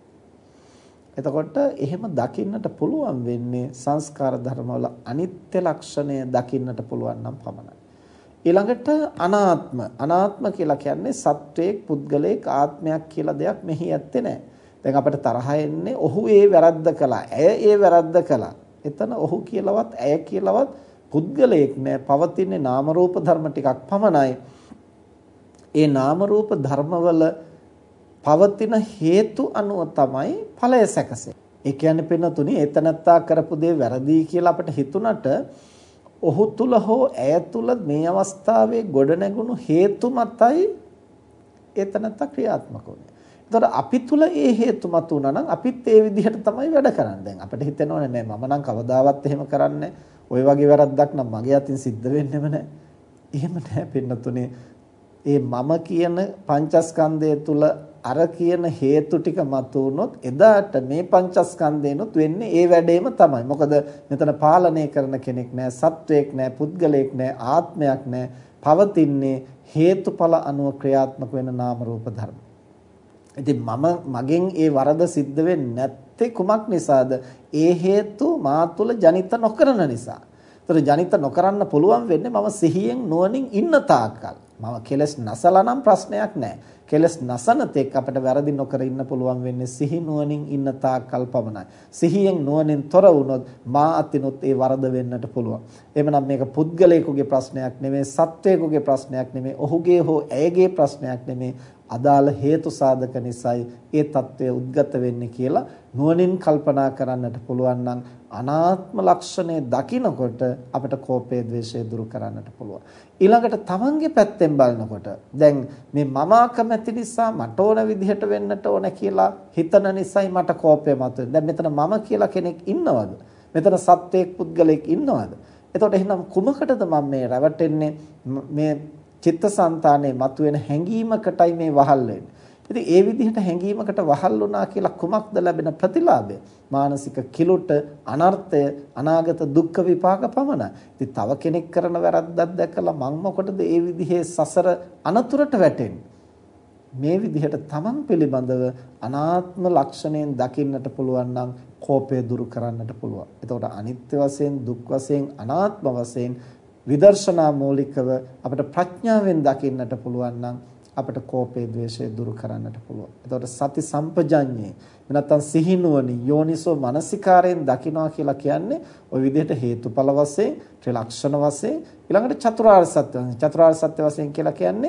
එතකොට එහෙම දකින්නට පුළුවන් වෙන්නේ සංස්කාර ධර්මවල අනිත්‍ය ලක්ෂණය දකින්නට පුළුවන් නම් පමණයි. ඊළඟට අනාත්ම අනාත්ම කියලා කියන්නේ සත්වයක්, පුද්ගලයෙක්, ආත්මයක් කියලා දෙයක් මෙහි ඇත්තේ නැහැ. දැන් අපිට තරහ එන්නේ ඔහු ඒ වැරද්ද කළා, ඇය ඒ වැරද්ද කළා. එතන ඔහු කියලාවත් ඇය කියලාවත් පුද්ගලයෙක් නෑ, පවතින්නේ නාම රූප ධර්ම ටිකක් පමණයි. ඒ නාම රූප ධර්මවල පවතින හේතු අනුව තමයි ඵලය සැකසෙන්නේ. ඒ කියන්නේ පින්නතුනි එතනත්තා කරපු දේ වැරදි කියලා අපිට හිතුණට ඔහු තුල හෝ ඇය තුල මේ අවස්ථාවේ ගොඩනැගුණු හේතු මතයි එතනත්තා ක්‍රියාත්මක වෙන්නේ. එතකොට අපි තුල ඒ හේතු මත උනා නම් අපිත් ඒ විදිහට තමයි වැඩ කරන්නේ. දැන් අපිට හිතෙනවනේ නෑ මම නම් කවදාවත් එහෙම කරන්නේ ඔය වගේ වැරද්දක් නම් මගේ අතින් සිද්ධ වෙන්නෙම නෑ. එහෙම නෑ පින්නතුනේ. ඒ මම කියන පංචස්කන්ධය තුල අර කියන හේතු ටික මත උනොත් එදාට මේ පංචස්කන්ධේනොත් වෙන්නේ ඒ වැඩේම තමයි. මොකද මෙතන පාලනය කරන කෙනෙක් නෑ, සත්වයක් නෑ, පුද්ගලයෙක් නෑ, ආත්මයක් නෑ. පවතින්නේ හේතුඵල අනුව ක්‍රියාත්මක වෙන නාම රූප ධර්ම. ඉතින් මම මගෙන් ඒ වරද සිද්ධ වෙන්නේ නැත්තේ කුමක් නිසාද? ඒ හේතු මා තුළ ජනිත නොකරන නිසා. ඒතර ජනිත නොකරන්න පුළුවන් වෙන්නේ මම සිහියෙන් නුවණින් ඉන්න තාක්කල්. මම කෙලස් නැසලා නම් ප්‍රශ්නයක් නැහැ. කෙලස් නැසන තෙක් අපිට වැරදි නොකර ඉන්න පුළුවන් වෙන්නේ සිහි නුවණින් ඉන්න තාක්කල් පමණයි. සිහියෙන් නුවණින් තොර වුණොත් මා අතිනුත් ඒ වරද වෙන්නට පුළුවන්. එහෙමනම් මේක පුද්ගලයෙකුගේ ප්‍රශ්නයක් නෙමෙයි, සත්වයෙකුගේ ප්‍රශ්නයක් නෙමෙයි, ඔහුගේ හෝ ඇයගේ ප්‍රශ්නයක් නෙමෙයි. අදාළ හේතු සාධක නිසායි ඒ తත්වය උද්ගත වෙන්නේ කියලා නුවණින් කල්පනා කරන්නට පුළුවන් නම් අනාත්ම ලක්ෂණය දකිනකොට අපිට කෝපය, ද්වේෂය දුරු කරන්නට පුළුවන්. ඊළඟට තමන්ගේ පැත්තෙන් බලනකොට දැන් මේ මම අකමැති නිසා මට ඕන විදිහට වෙන්නට ඕන කියලා හිතන නිසායි මට කෝපය මතුවෙන්නේ. දැන් මෙතන මම කියලා කෙනෙක් ඉන්නවද? මෙතන සත්වයක්, පුද්ගලයෙක් ඉන්නවද? එතකොට එහෙනම් කුමකටද මම මේ රැවටෙන්නේ? මේ චිත්තසංතානයේ මතුවෙන හැඟීමකටයි මේ වහල් වෙන්නේ. ඉතින් ඒ විදිහට හැඟීමකට වහල් වුණා කියලා කුමක්ද ලැබෙන ප්‍රතිලාභය? මානසික කිලුට, අනර්ථය, අනාගත දුක්ඛ විපාක පමණයි. ඉතින් තව කෙනෙක් කරන වැරද්දක් දැකලා මම මොකටද ඒ විදිහේ සසර අනතුරට වැටෙන්නේ? මේ විදිහට තමන් පිළිබඳව අනාත්ම ලක්ෂණයෙන් දකින්නට පුළුවන් නම් කෝපය දුරු කරන්නට පුළුවන්. එතකොට අනිත්‍ය වශයෙන්, දුක් වශයෙන්, අනාත්ම වශයෙන් විදර්ශනා මූලිකව අපිට ප්‍රඥාවෙන් දකින්නට පුළුවන් නම් අපිට කෝපේ, ද්වේෂය දුරු කරන්නට පුළුවන්. එතකොට සති සම්පජඤ්ඤේ නැත්නම් සිහිනුවණින් යෝනිසෝ මනසිකාරයෙන් දකිනවා කියලා කියන්නේ ওই විදිහට හේතුඵල වශයෙන්, ත්‍රිලක්ෂණ වශයෙන්, ඊළඟට චතුරාර්ය සත්‍ය වශයෙන්. චතුරාර්ය සත්‍ය වශයෙන් කියලා කියන්නේ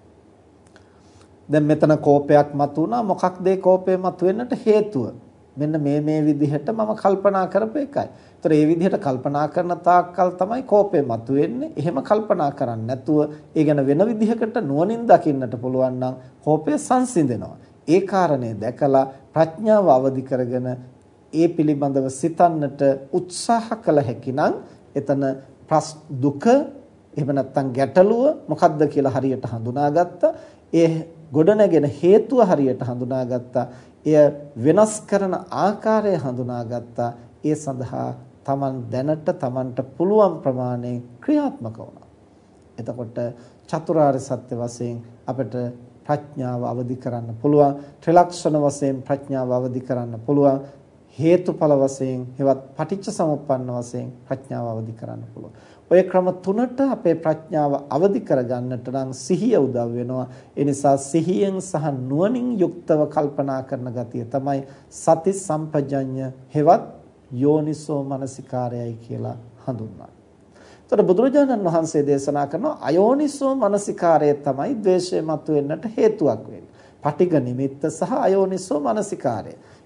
දැන් මෙතන කෝපයක් මතුණා. මොකක්ද ඒ කෝපය මතුවෙන්නට හේතුව? මෙන්න මේ මේ විදිහට මම කල්පනා කරපු එකයි. ඒතර මේ විදිහට කල්පනා කරන තාක්කල් තමයි කෝපය මතුවෙන්නේ. එහෙම කල්පනා කරන්නේ නැතුව ඒ ගැන වෙන විදිහකට නුවණින් දකින්නට පුළුවන් නම් කෝපය සංසිඳෙනවා. ඒ කාරණේ දැකලා ප්‍රඥාව අවදි කරගෙන ඒ පිළිබඳව සිතන්නට උත්සාහ කළ හැකිනම් එතන දුක එහෙම නැත්නම් ගැටලුව මොකක්ද කියලා හරියට හඳුනාගත්තා. ඒ ගොඩනැගෙන හේතුව හරියට හඳුනාගත්තා. එය වෙනස් කරන ආකාරය හඳුනාගත්තා. ඒ සඳහා Taman දැනට Tamanට පුළුවන් ප්‍රමාණය ක්‍රියාත්මක වුණා. එතකොට චතුරාර්ය සත්‍ය වශයෙන් අපිට ප්‍රඥාව අවදි කරන්න පුළුවන්. ත්‍රිලක්ෂණ වශයෙන් ප්‍රඥාව අවදි කරන්න පුළුවන්. හේතුඵල වශයෙන් හෙවත් පටිච්ච සමුප්පන්න වශයෙන් ප්‍රඥාව අවදි කරන්න පුළුවන්. ඔය ක්‍රම තුනට අපේ ප්‍රඥාව අවදි කරගන්නට නම් සිහිය උදව් වෙනවා. ඒ නිසා සිහියෙන් සහ නුවණින් යුක්තව කල්පනා කරන ගතිය තමයි සති සම්පජඤ්ඤ හෙවත් යෝනිසෝ මනසිකාරයයි කියලා හඳුන්වන්නේ. එතකොට බුදුරජාණන් වහන්සේ දේශනා කරන අයෝනිසෝ මනසිකාරය තමයි ද්වේෂය මතුවෙන්නට හේතුවක් වෙන්නේ. පටිඝ නිමිත්ත සහ අයෝනිසෝ මනසිකාරය.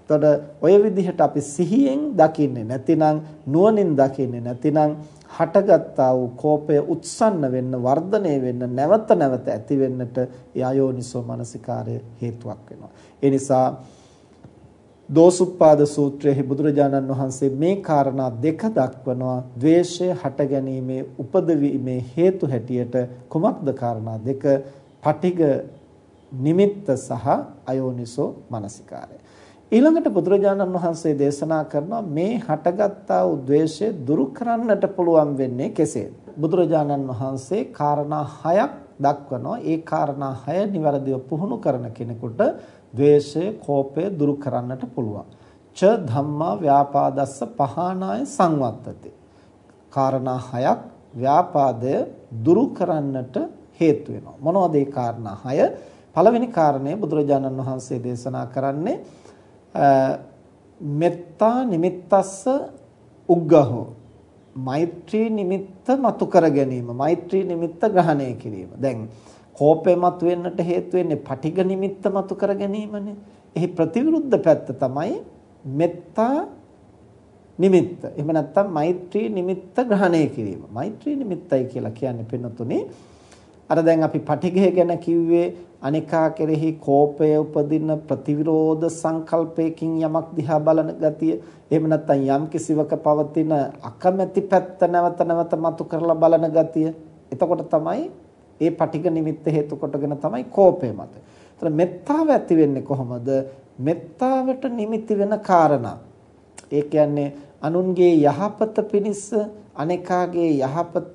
එතකොට ඔය විදිහට අපි සිහියෙන් දකින්නේ නැතිනම් නුවණින් දකින්නේ නැතිනම් හටගත්තා වූ කෝපය උත්සන්න වෙන්න වර්ධනය වෙන්න නැවත නැවත ඇති වෙන්නට ඒ අයෝනිසෝ මනසිකාරය හේතුවක් වෙනවා. ඒ නිසා දෝසුප්පාද සූත්‍රයේ බුදුරජාණන් වහන්සේ මේ කාරණා දෙක දක්වනවා. ද්වේෂය හට ගැනීමේ උපදවීමේ හේතු හැටියට කුමක්ද කාරණා දෙක? පටිඝ නිමිත්ත සහ අයෝනිසෝ මනසිකාරය. ඊළඟට බුදුරජාණන් වහන්සේ දේශනා කරනවා මේ හටගත්තා වූ ද්වේෂය දුරු කරන්නට පුළුවන් වෙන්නේ කෙසේද? බුදුරජාණන් වහන්සේ කාරණා හයක් දක්වනවා. ඒ කාරණා හය નિවරදිව පුහුණු කරන කෙනෙකුට ද්වේෂය, කෝපය දුරු කරන්නට පුළුවන්. ච ධම්මා ව්‍යාපාදස්ස පහානාය සංවත්තති. කාරණා හයක් ව්‍යාපාදය දුරු කරන්නට හේතු වෙනවා. මොනවද ඒ කාරණා හය? පළවෙනි කාරණය බුදුරජාණන් වහන්සේ දේශනා කරන්නේ මෙත්තා නිමිත්තස්ස උග්ගහෝ. මෛත්‍රී නිමිත්ත මතු කර ගැනීම, මෛත්‍රී නිමිත්ත ග්‍රහණය කිරීම. දැන් කෝපය මතු වෙන්නට හේතු වෙන්නේ පටිඝ නිමිත්ත මතු කර ගැනීමනේ. එහි ප්‍රතිවිරුද්ධ පැත්ත තමයි මෙත්තා නිමිත්ත. එහෙම නැත්නම් මෛත්‍රී නිමිත්ත ග්‍රහණය කිරීම. මෛත්‍රී නිමිත්තයි කියලා කියන්නේ පින්නතුනේ අර දැන් අපි පටිඝය ගැන කිව්වේ අනිකා කෙරෙහි කෝපය උපදින ප්‍රතිවිරෝධ සංකල්පයකින් යමක් දිහා බලන ගතිය. එහෙම නැත්නම් යම් කිසිවක පවතින අකමැති පැත්ත නැවත නැවත මතු කරලා බලන ගතිය. එතකොට තමයි ඒ පටිඝ නිමිත්ත හේතු කොටගෙන තමයි කෝපය මත. ඒතර මෙත්තාව ඇති වෙන්නේ කොහොමද? මෙත්තාවට නිමිති වෙන කාරණා. ඒ කියන්නේ අනුන්ගේ යහපත පිණිස අනේකාගේ යහපත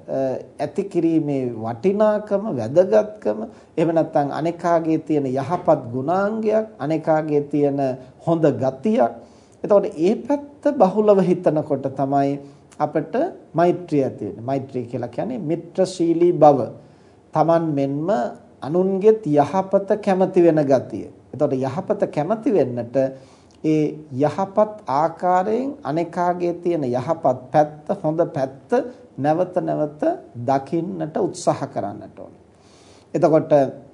ඇති කිරීමේ වටිනාකම, වැදගත්කම, එහෙම නැත්නම් අනේකාගේ තියෙන යහපත් ගුණාංගයක්, අනේකාගේ තියෙන හොඳ ගතියක්. එතකොට ඒ පැත්ත බහුලව හිතනකොට තමයි අපිට මෛත්‍රිය ඇති වෙන්නේ. මෛත්‍රිය කියලා කියන්නේ මිත්‍රශීලී බව. Taman මෙන්ම අනුන්ගෙත් යහපත කැමති වෙන ගතිය. එතකොට යහපත කැමති වෙන්නට ඒ යහපත් ආකාරයෙන් අනේකාගේ තියෙන යහපත් පැත්ත, හොඳ පැත්ත නැවත නැවත දකින්නට උත්සාහ කරන්නට ඕනේ. එතකොට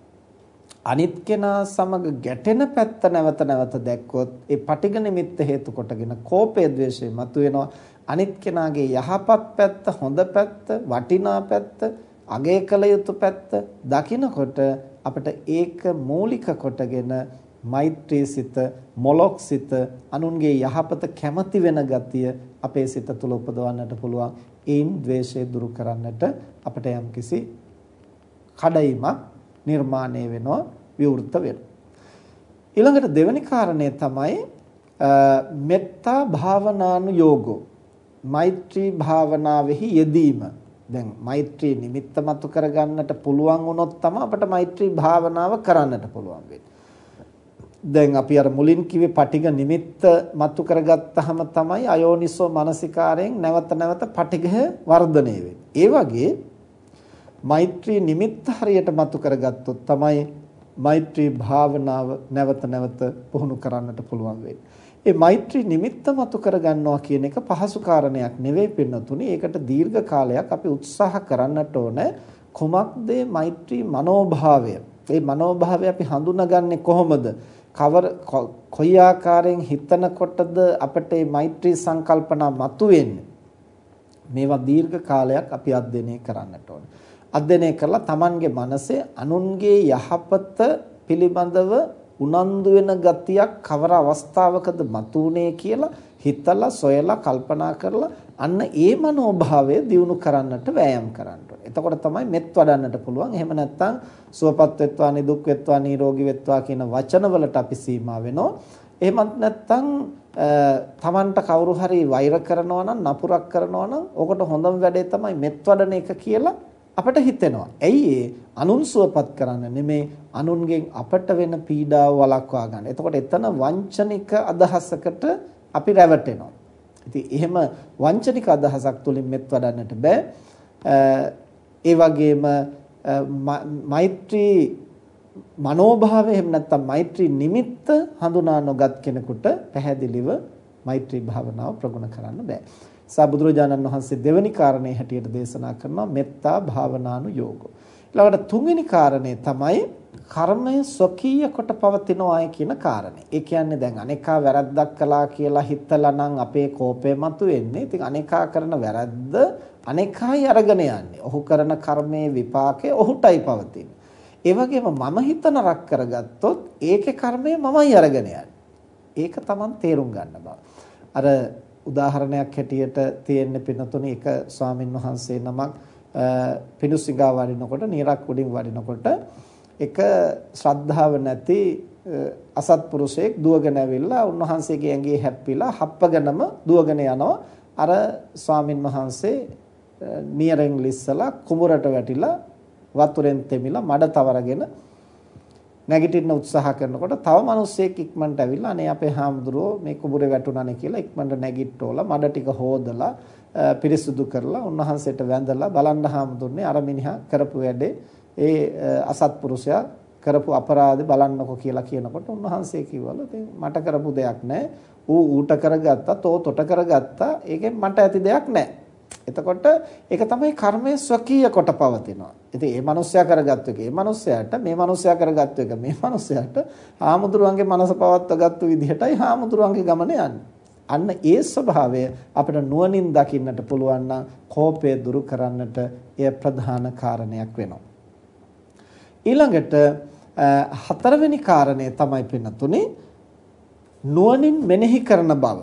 අනිත් කෙනා සමග ගැටෙන පැත්ත නැවත නැවත දැක්කොත් ඒ පටිඝ නිමිත්ත හේතු කොටගෙන කෝපය, ද්වේෂය මතුවෙනවා. අනිත් කෙනාගේ යහපත් පැත්ත, හොඳ පැත්ත, වටිනා පැත්ත, අගය කළ යුතු පැත්ත දකිනකොට අපිට ඒක මූලික කොටගෙන මෛත්‍රී සිත, මොලොක් සිත, අනුන්ගේ යහපත කැමති වෙන ගතිය අපේ සිත තුළ උපදවන්නට පුළුවන්. ඒන් ද්වේෂය දුරු කරන්නට අපිට යම්කිසි කඩයිමක් නිර්මාණය වෙනවා, විවෘත වෙනවා. ඊළඟට දෙවෙනි කාරණය තමයි මෙත්තා භාවනානුයෝගෝ. මෛත්‍රී භාවනාවෙහි යෙදීම. දැන් මෛත්‍රී නිමිත්ත මතු කරගන්නට පුළුවන් වුණොත් තමයි අපිට මෛත්‍රී භාවනාව කරන්නට පුළුවන් වෙන්නේ. දැන් අපි අර මුලින් කිව්වේ පටිඝ නිමිත්ත මතු කරගත්තාම තමයි අයෝනිසෝ මනසිකාරයෙන් නැවත නැවත පටිඝය වර්ධනය වෙන්නේ. ඒ වගේ මෛත්‍රී නිමිත්ත හරියට මතු කරගත්තොත් තමයි මෛත්‍රී භාවනාව නැවත නැවත පුහුණු කරන්නට පුළුවන් වෙන්නේ. ඒ මෛත්‍රී නිමිත්ත මතු කරගන්නවා කියන එක පහසු කාරණයක් නෙවෙයි පින්නතුනි. ඒකට දීර්ඝ කාලයක් අපි උත්සාහ කරන්නට ඕන. කුමක්ද මෛත්‍රී මනෝභාවය? ඒ මනෝභාවය අපි හඳුනාගන්නේ කොහොමද? කවර කොයි ආකාරයෙන් හිතනකොටද අපිට මේ මෛත්‍රී සංකල්පනා මතුවෙන්නේ? මේවා දීර්ඝ කාලයක් අපි අධ්‍යයනය කරන්නට ඕනේ. අධ්‍යයනය කරලා Tamanගේ මනසේ අනුන්ගේ යහපත පිළිබඳව උනන්දු වෙන ගතියක් කවර අවස්ථාවකද මතුනේ කියලා හිතලා සොයලා කල්පනා කරලා අන්න ඒ මනෝභාවය දියුණු කරන්නට වෑයම් කරන්න ඕනේ. එතකොට තමයි මෙත් වඩන්නට පුළුවන්. එහෙම නැත්නම් සුවපත් වෙත්වා, නිදුක් වෙත්වා, නිරෝගී වෙත්වා කියන වචනවලට අපි සීමා වෙනවා. එහෙමත් නැත්නම් තමන්ට කවුරු හරි වෛර කරනවා නම්, නපුරක් කරනවා නම් ඔකට හොඳම වැඩේ තමයි මෙත් වඩන එක කියලා අපට හිතෙනවා. ඇයි ඒ? අනුන් සුවපත් කරන්න නෙමේ, අනුන්ගෙන් අපට වෙන පීඩාව වළක්වා ගන්න. එතකොට එතන වංචනික අදහසකට අපි රැවටෙනවා. ඉතින් එහෙම වංචනික අදහසක් තුලින් මෙත් වඩන්නට බෑ. ඒ වගේම මෛත්‍රී මනෝභාවය එහෙම නැත්නම් මෛත්‍රී නිමිත්ත හඳුනා නොගත් කෙනෙකුට පැහැදිලිව මෛත්‍රී භාවනාව ප්‍රගුණ කරන්න බෑ. සාබුදුරජාණන් වහන්සේ දෙවෙනි කාරණේ හැටියට දේශනා කරනවා මෙත්තා භාවනානුයෝගෝ. ඊළඟට තුන්වෙනි කාරණේ තමයි කර්මය ස්වකීය කොට පවතිනවායි කියන කාරණේ. ඒ කියන්නේ දැන් අනේකා වැරද්දක් කළා කියලා හිතලා නම් අපේ කෝපය මතුවෙන්නේ. ඉතින් අනේකා කරන වැරද්ද අනේකායි අරගෙන යන්නේ. ඔහු කරන කර්මයේ විපාකය ඔහුටයි පවතින්නේ. ඒ වගේම මම හිත නරක කරගත්තොත් ඒකේ කර්මය මමයි අරගෙන යන්නේ. ඒක Taman තේරුම් ගන්න බව. අර උදාහරණයක් හැටියට තියෙන්නේ පින්නතුනේ එක ස්වාමින් වහන්සේ නමක් පිණුසිඟා වඩිනකොට නිරක් උඩින් වඩිනකොට එක ශ්‍රද්ධාව නැති අසත්පුරුෂයෙක් දුවගෙන ඇවිල්ලා උන්වහන්සේගේ ඇඟේ හැප්පිලා හප්පගෙනම දුවගෙන යනවා. අර ස්වාමින් වහන්සේ නියරෙන් ලිස්සලා කුඹරට වැටිලා වතුරෙන් තෙමිලා මඩ තවරගෙන නැගිටින්න උත්සාහ කරනකොට තව මිනිස්සෙක් ඉක්මනට ඇවිල්ලා අනේ අපේ හාමුදුරුවෝ මේ කුඹුරේ වැටුණානේ කියලා ඉක්මනට නැගිට්ටෝලා මඩ ටික හොදලා පිරිසුදු කරලා උන්වහන්සේට වැඳලා බලන්න හාමුදුරනේ අර මිනිහා කරපු වැඩේ ඒ අසත්පුරුෂයා කරපු අපරාධේ බලන්නකෝ කියලා කියනකොට උන්වහන්සේ කිව්වලු ඉතින් මට කරපු දෙයක් නැහැ ඌ ඌට කරගත්තා තෝ තොට කරගත්තා ඒකෙන් මට ඇති දෙයක් නැහැ. එතකොට ඒක තමයි කර්මයේ ස්වකීය කොට පවතිනවා. ඉතින් මේ මිනිස්සයා කරගත්තු එක මේ මිනිස්සයාට මේ මිනිස්සයා කරගත්තු එක මේ මිනිස්සයාට හාමුදුරුවන්ගේ මනස පවත්වාගත්තු විදිහටයි හාමුදුරුවන්ගේ ගමන යන්නේ. අන්න ඒ ස්වභාවය අපිට නුවණින් දකින්නට පුළුවන් නම් කෝපය දුරු කරන්නට එය ප්‍රධාන කාරණයක් වෙනවා. ඊළඟට හතරවෙනි කාරණය තමයි පින්නතුනේ නුවණින් මෙනෙහි කරන බව.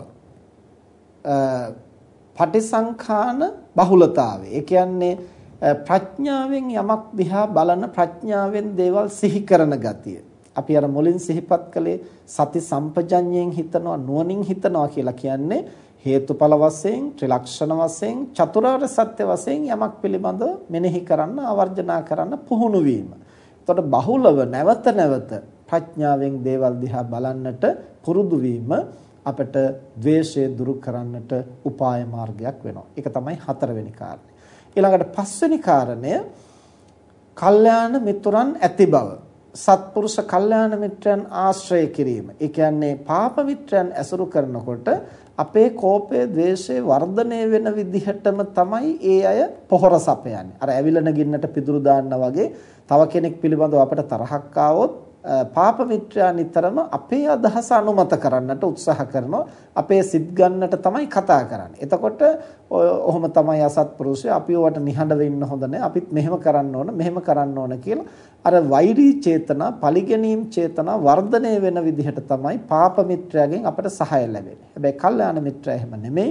පටිසංඛාන බහුලතාවය. ඒ කියන්නේ ප්‍රඥාවෙන් යමක් දිහා බලන ප්‍රඥාවෙන් දේවල් සිහි කරන ගතිය. අපි අර මුලින් සිහිපත් කළේ සති සම්පජඤ්ඤයෙන් හිතනවා නුවණින් හිතනවා කියලා කියන්නේ හේතුඵල වශයෙන් ත්‍රිලක්ෂණ වශයෙන් චතුරාර්ය සත්‍ය වශයෙන් යමක් පිළිබඳව මෙනෙහි කරන්න ආවර්ජනා කරන්න පුහුණු වීම. එතකොට බහුලව නැවත නැවත ප්‍රඥාවෙන් දේවල් දිහා බලන්නට පුරුදු වීම අපට ද්වේෂය දුරු කරන්නට උපාය මාර්ගයක් වෙනවා. ඒක තමයි හතරවෙනි කාරණය. ඊළඟට පස්වෙනි කාරණය කල්යාණ මිතුරන් ඇති බව. සත්පුරුෂ කල්යාණ මිත්‍රයන් ආශ්‍රය කිරීම. ඒ කියන්නේ පාප මිත්‍රයන් ඇසුරු කරනකොට අපේ කෝපය, ද්වේෂය වර්ධනය වෙන විදිහටම තමයි ඒ අය පොහොර සපයන්නේ. අර ඇවිලන ගින්නට පිදුරු දාන්නා වගේ තව කෙනෙක් පිළිබඳව අපට තරහක් ආවොත් පාප මිත්‍රයා නිතරම අපේ අදහස අනුමත කරන්නට උත්සාහ කරනවා. අපේ සිත් ගන්නට තමයි කතා කරන්නේ. එතකොට ඔහොම තමයි අසත්පුරුෂය අපි ඔයාට නිහඬව ඉන්න හොඳ නැහැ. අපිත් මෙහෙම කරන්න ඕන, මෙහෙම කරන්න ඕන කියලා අර වෛරී චේතනා, පරිගැනීම් චේතනා වර්ධනය වෙන විදිහට තමයි පාප මිත්‍රයාගෙන් අපට සහාය ලැබෙන්නේ. හැබැයි කල්යාණ මිත්‍රයා එහෙම නෙමෙයි.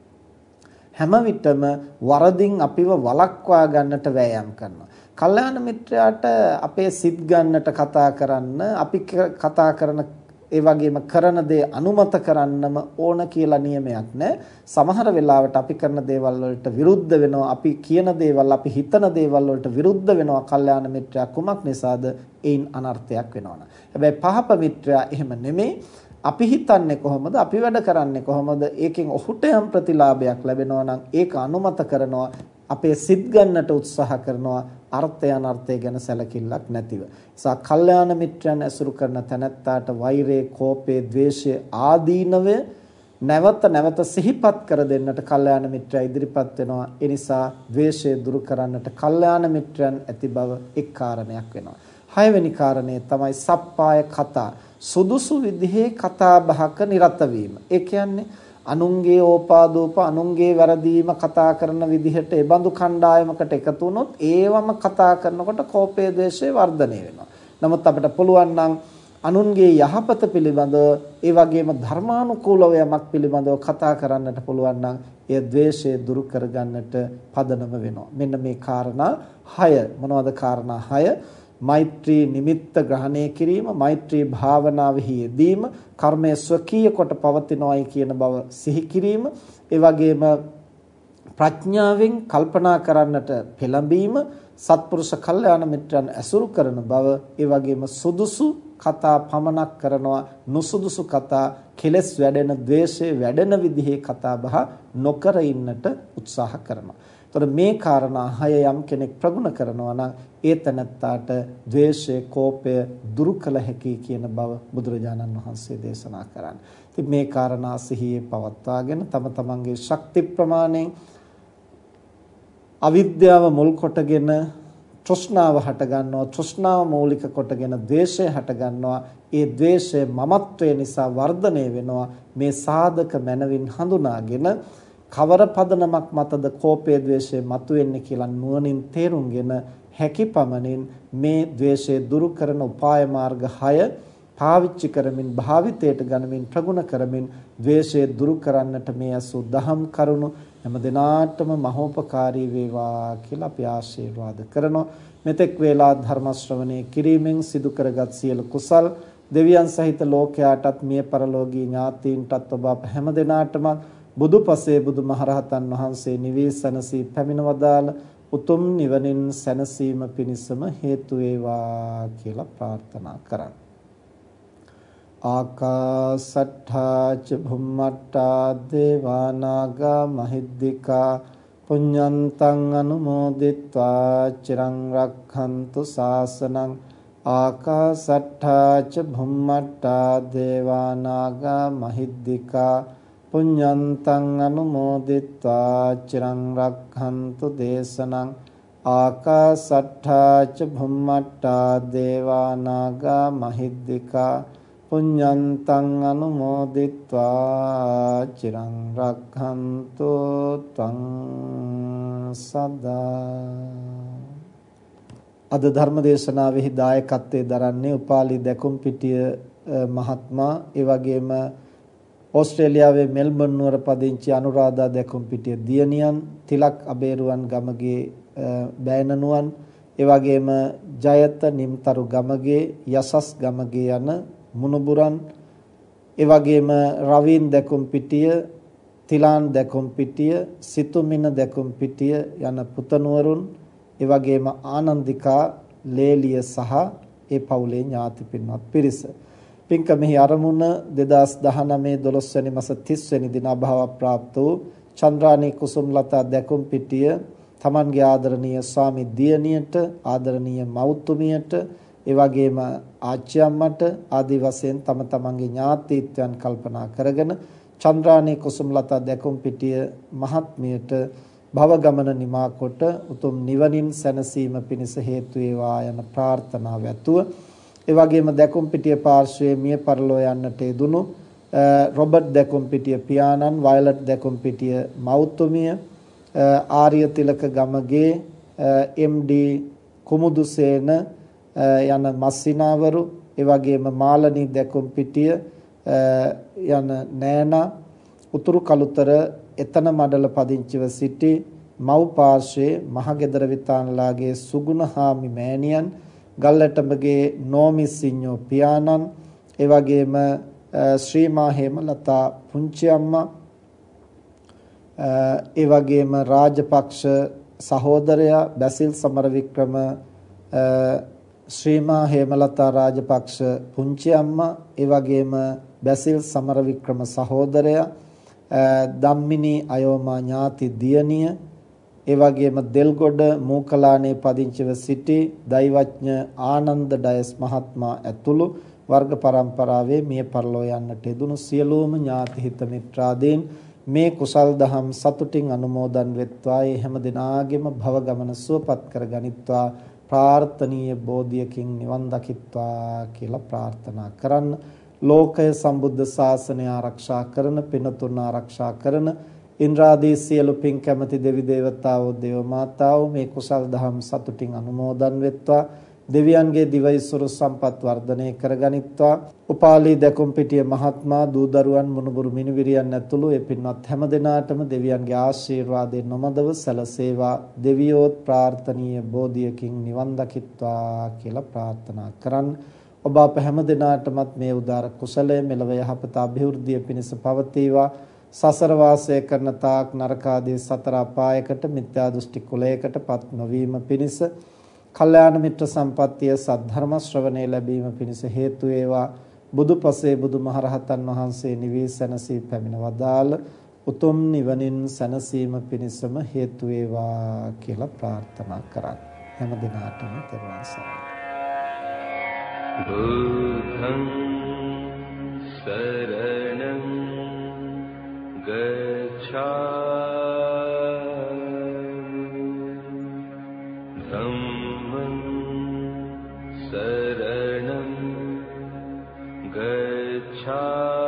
හැම විටම වරදින් අපිව වළක්වා ගන්නට වෑයම් කරනවා. කල්යාණ මිත්‍රයාට අපේ සිත් ගන්නට කතා කරන්න අපි කතා කරන ඒ වගේම කරන දේ අනුමත කරන්නම ඕන කියලා නියමයක් නැහැ. සමහර වෙලාවට අපි කරන දේවල් වලට විරුද්ධ වෙනවා, අපි කියන දේවල්, අපි හිතන දේවල් වලට විරුද්ධ වෙනවා කල්යාණ මිත්‍රයා කුමක් නිසාද? ඒන් අනර්ථයක් වෙනවා. හැබැයි පහප මිත්‍රයා එහෙම නෙමෙයි. අපි හිතන්නේ කොහොමද? අපි වැඩ කරන්නේ කොහොමද? ඒකෙන් ඔහුට යම් ප්‍රතිලාභයක් ලැබෙනවා නම් ඒක අනුමත කරනවා. අපේ සිත් ගන්නට උත්සාහ කරනවා. අර්ථය අනර්ථය ගැන සැලකිල්ලක් නැතිව. නිසා කල්යාණ මිත්‍රයන් ඇසුරු කරන තැනැත්තාට වෛරය, කෝපය, ද්වේෂය ආදීනවය නැවත නැවත සිහිපත් කර දෙන්නට කල්යාණ මිත්‍රයා ඉදිරිපත් වෙනවා. ඒ නිසා ද්වේෂය දුරු කරන්නට කල්යාණ මිත්‍රයන් ඇති බව එක් කාරණයක් වෙනවා. හයවෙනි කාරණය තමයි සප්පාය කතා. සුදුසු විදිහේ කතා බහක නිරත වීම. ඒ කියන්නේ අනුන්ගේ ඕපාදූප අනුන්ගේ වැරදීම කතා කරන විදිහට ඒ බඳු කණ්ඩායමකට එකතු වුණොත් ඒවම කතා කරනකොට කෝපය, ද්වේෂය වර්ධනය වෙනවා. නමුත් අපිට පුළුවන් නම් අනුන්ගේ යහපත පිළිබඳව ඒ වගේම ධර්මානුකූලව යමක් පිළිබඳව කතා කරන්නට පුළුවන් නම් ඒ ද්වේෂය දුරු කරගන්නට පදනම වෙනවා. මෙන්න මේ කාරණා හය. මොනවද කාරණා හය? මෛත්‍රී නිමිත්ත ග්‍රහණය කිරීම, මෛත්‍රී භාවනාවෙහි යෙදීම, කර්මය ස්වකීය කොට පවතිනවායි කියන බව සිහි කිරීම, ඒ වගේම ප්‍රඥාවෙන් කල්පනා කරන්නට පෙළඹීම, සත්පුරුෂ කල්යාණ මිත්‍රයන් ඇසුරු කරන බව, ඒ වගේම සුදුසු කතා පමණක් කරනවා, නුසුදුසු කතා, කෙලස් වැඩෙන, ද්වේෂය වැඩෙන විදිහේ කතා බහ නොකර ඉන්නට උත්සාහ කරනවා. එතකොට මේ කාරණා හය යම් කෙනෙක් ප්‍රගුණ කරනවා නම් ඒ තනත්තාට ද්වේෂය, කෝපය දුරු කළ හැකි කියන බව බුදුරජාණන් වහන්සේ දේශනා කරන්නේ. ඉතින් මේ කාරණා සිහියේ පවත්වාගෙන තම තමන්ගේ ශක්ති ප්‍රමාණයෙන් අවිද්‍යාව මුල් කොටගෙන තෘෂ්ණාව හට ගන්නවා. තෘෂ්ණාව මූලික කොටගෙන ද්වේෂය හට ගන්නවා. ඒ ද්වේෂය මමත්වය නිසා වර්ධනය වෙනවා. මේ සාධක මනවින් හඳුනාගෙන කවර පදනමක් මතද කෝපය ද්වේෂය මතුවෙන්නේ කියලා නුවණින් තේරුම්ගෙන හැකි පමණින් මේ ද්වේෂය දුරු කරන උපාය මාර්ග හය පාවිච්චි කරමින් භාවිතයට ගනිමින් ප්‍රගුණ කරමින් ද්වේෂය දුරු කරන්නට මේ අසු දහම් කරුණු හැම දිනාටම මහෝපකාරී වේවා කියලා අපි ආශිර්වාද කරනවා. මෙතෙක් වේලා ධර්ම ශ්‍රවණය කිරීමෙන් සිදු කරගත් සියලු කුසල් දෙවියන් සහිත ලෝකයාටත් මිය පරලෝකීය ඥාතීන්ටත් ඔබ අප හැම දිනාටම බුදුපසේ බුදුමහරහතන් වහන්සේ නිවී සැනසී පැමිණවදාල උතුම් නිවනින් සැනසීම පිණිසම හේතු වේවා කියලා ප්‍රාර්ථනා කරා. ආකාසට්ඨා ච භුම්මට්ඨා දේවා නාග මහිද්దికා පුඤ්ඤන්තං අනුමෝදිත්වා චිරං රක්ඛන්තු ශාසනං ආකාසට්ඨා ච භුම්මට්ඨා දේවා නාග මහිද්దికා පුඤ්ඤන්තං අනුමෝදිත්වා චිරං රක්ඛන්තු දේශනං ආකාසට්ඨා ච භුම්මට්ඨා දේවා නාග මහිද්దికා පුඤ්ඤන්තං අනුමෝදිත්වා චිරං රක්ඛන්තු ත්වං සදා. අද ධර්ම දේශනාවෙහි දායකත්වයේ දරන්නේ උපාලි දැකුම්පිටිය මහත්මයා, ඒ වගේම ඕස්ට්‍රේලියාවේ මෙල්බන් නුවර පදිංචි අනුරාධා දැකුම්පිටිය දියණියන්, තිලක් අබේරුවන් ගමගේ බෑනනුවන්, ඒ වගේම ජයත නිම්තරු ගමගේ, යසස් ගමගේ යන මුණුබුරන්, ඒ වගේම රවීන් දැකුම්පිටිය, තිලාන් දැකුම්පිටිය, සිතුමින දැකුම්පිටිය යන පුතණුවරුන්, ඒ වගේම ආනන්දිකා, ලේලිය සහ ඒ පවුලේ ඥාති පින්වත් පිරිස. පින්කමෙහි ආරමුණ දෙදාස් දහනවය දොළොස් වෙනි මාස තිස් වෙනි දින අභාව ප්‍රාප්ත වූ චන්ද්‍රානී කුසුම්ලතා දැකුම්පිටිය තමන්ගේ ආදරණීය ස්වාමි දියණියට, ආදරණීය මව්තුමියට, ඒ වගේම ආච්චි අම්මට ආදී වශයෙන් තම තමන්ගේ ඥාතීත්වයන් කල්පනා කරගෙන චන්ද්‍රානී කුසුම්ලතා දැකුම්පිටිය මහත්මියට භව ගමන නිමා කොට උතුම් නිවනින් සැනසීම පිණිස හේතු වේවා යන ප්‍රාර්ථනාව ඇතුව, ඒ වගේම දැකුම්පිටිය පාර්ශ්වයේ මිය පරලෝ යන්නට යෙදුණු රොබර්ට් දැකුම්පිටිය පියාණන්, වයලට් දැකුම්පිටිය මව්තුමිය, ආර්ය තිලක ගමගේ එම්.ඩී. කුමුදුසේන යන මස්සිනාවරු, ඒ වගේම මාලනී දැකුම්පිටිය යන නෑනා, උතුරු කළුතර එතන මඩල පදිංචිව සිටි මව් පාර්ශ්වයේ මහගෙදර විතානලාගේ සුගුණ හාමි මෑණියන්, ගල්ලටඹගේ නෝමි සිඤ්ඤෝ පියාණන්, ඒ වගේම ශ්‍රීමා හේමලතා පුංචි අම්මා, ඒ වගේම රාජපක්ෂ සහෝදරයා බැසිල් සමරවික්‍රම, ශ්‍රීමා හේමලතා රාජපක්ෂ පුංචි අම්මා, ඒ වගේම බැසිල් සමරවික්‍රම සහෝදරයා, ධම්මිනී අයෝමා ඥාති දියණිය, ඒ වගේම දෙල්ගොඩ මූකලානේ පදිංචිව සිටි දෛවඥ ආනන්ද ඩයස් මහත්මයා ඇතුළු වර්ග පරම්පරාවේ මිය පරලෝ යන්නට යෙදුණු සියලුම ඥාති හිත මිත්‍රාදීන් මේ කුසල් දහම් සතුටින් අනුමෝදන් වෙත්වා. ඒ හැම දිනාගෙම භව ගමන සුවපත් කර ගනිත්වා. ප්‍රාර්ථනීය බෝධියකින් නිවන් දකිත්වා කියලා ප්‍රාර්ථනා කරන්න. ලෝකය සම්බුද්ධ ශාසනය ආරක්ෂා කරන, පිනතුන් ආරක්ෂා කරන ඉන්ද්‍රාදී සියලු පින් කැමැති දෙවි දේවතාවෝ, දේව මාතාවෝ මේ කුසල් දහම් සතුටින් අනුමෝදන් වෙත්වා. දෙවියන්ගේ දිවයිසුරු සම්පත් වර්ධනය කරගනිත්වා. උපාලි දැකුම්පිටිය මහත්මයා, දූ දරුවන්, මුණුබුරු මිනිවිරියන් ඇතුළු ඒ පින්වත් හැම දෙනාටම දෙවියන්ගේ ආශිර්වාදයෙන් නොමදව සැලසේවා. දෙවියෝත් ප්‍රාර්ථනීය බෝධියකින් නිවන් දකිත්වා කියලා ප්‍රාර්ථනා කරන්. ඔබ අප හැම දිනාටමත් මේ උදාර කුසලය මෙලව යහපත අභිවෘද්ධිය පිණිස පවතිවා. සසර වාසය කරන තාක් නරක ආදී සතර අපායකට, මිත්‍යා දෘෂ්ටි කුලයකට පත් නොවීම පිණිස, කල්යාණ මිත්‍ර සම්පත්තිය සද්ධර්ම ශ්‍රවණය ලැබීම පිණිස හේතු වේවා. බුදුපසේ බුදුමහරහතන් වහන්සේ නිවී සැනසී පැමිණ වදාළ උතුම් නිවනින් සැනසීම පිණිසම හේතු වේවා කියලා ප්‍රාර්ථනා කරා. හැම දිනාටම තෙරුවන් සරණයි. බුද්ධං සරණං ගච්ඡාමි ධම්මං शरणं गच्छामि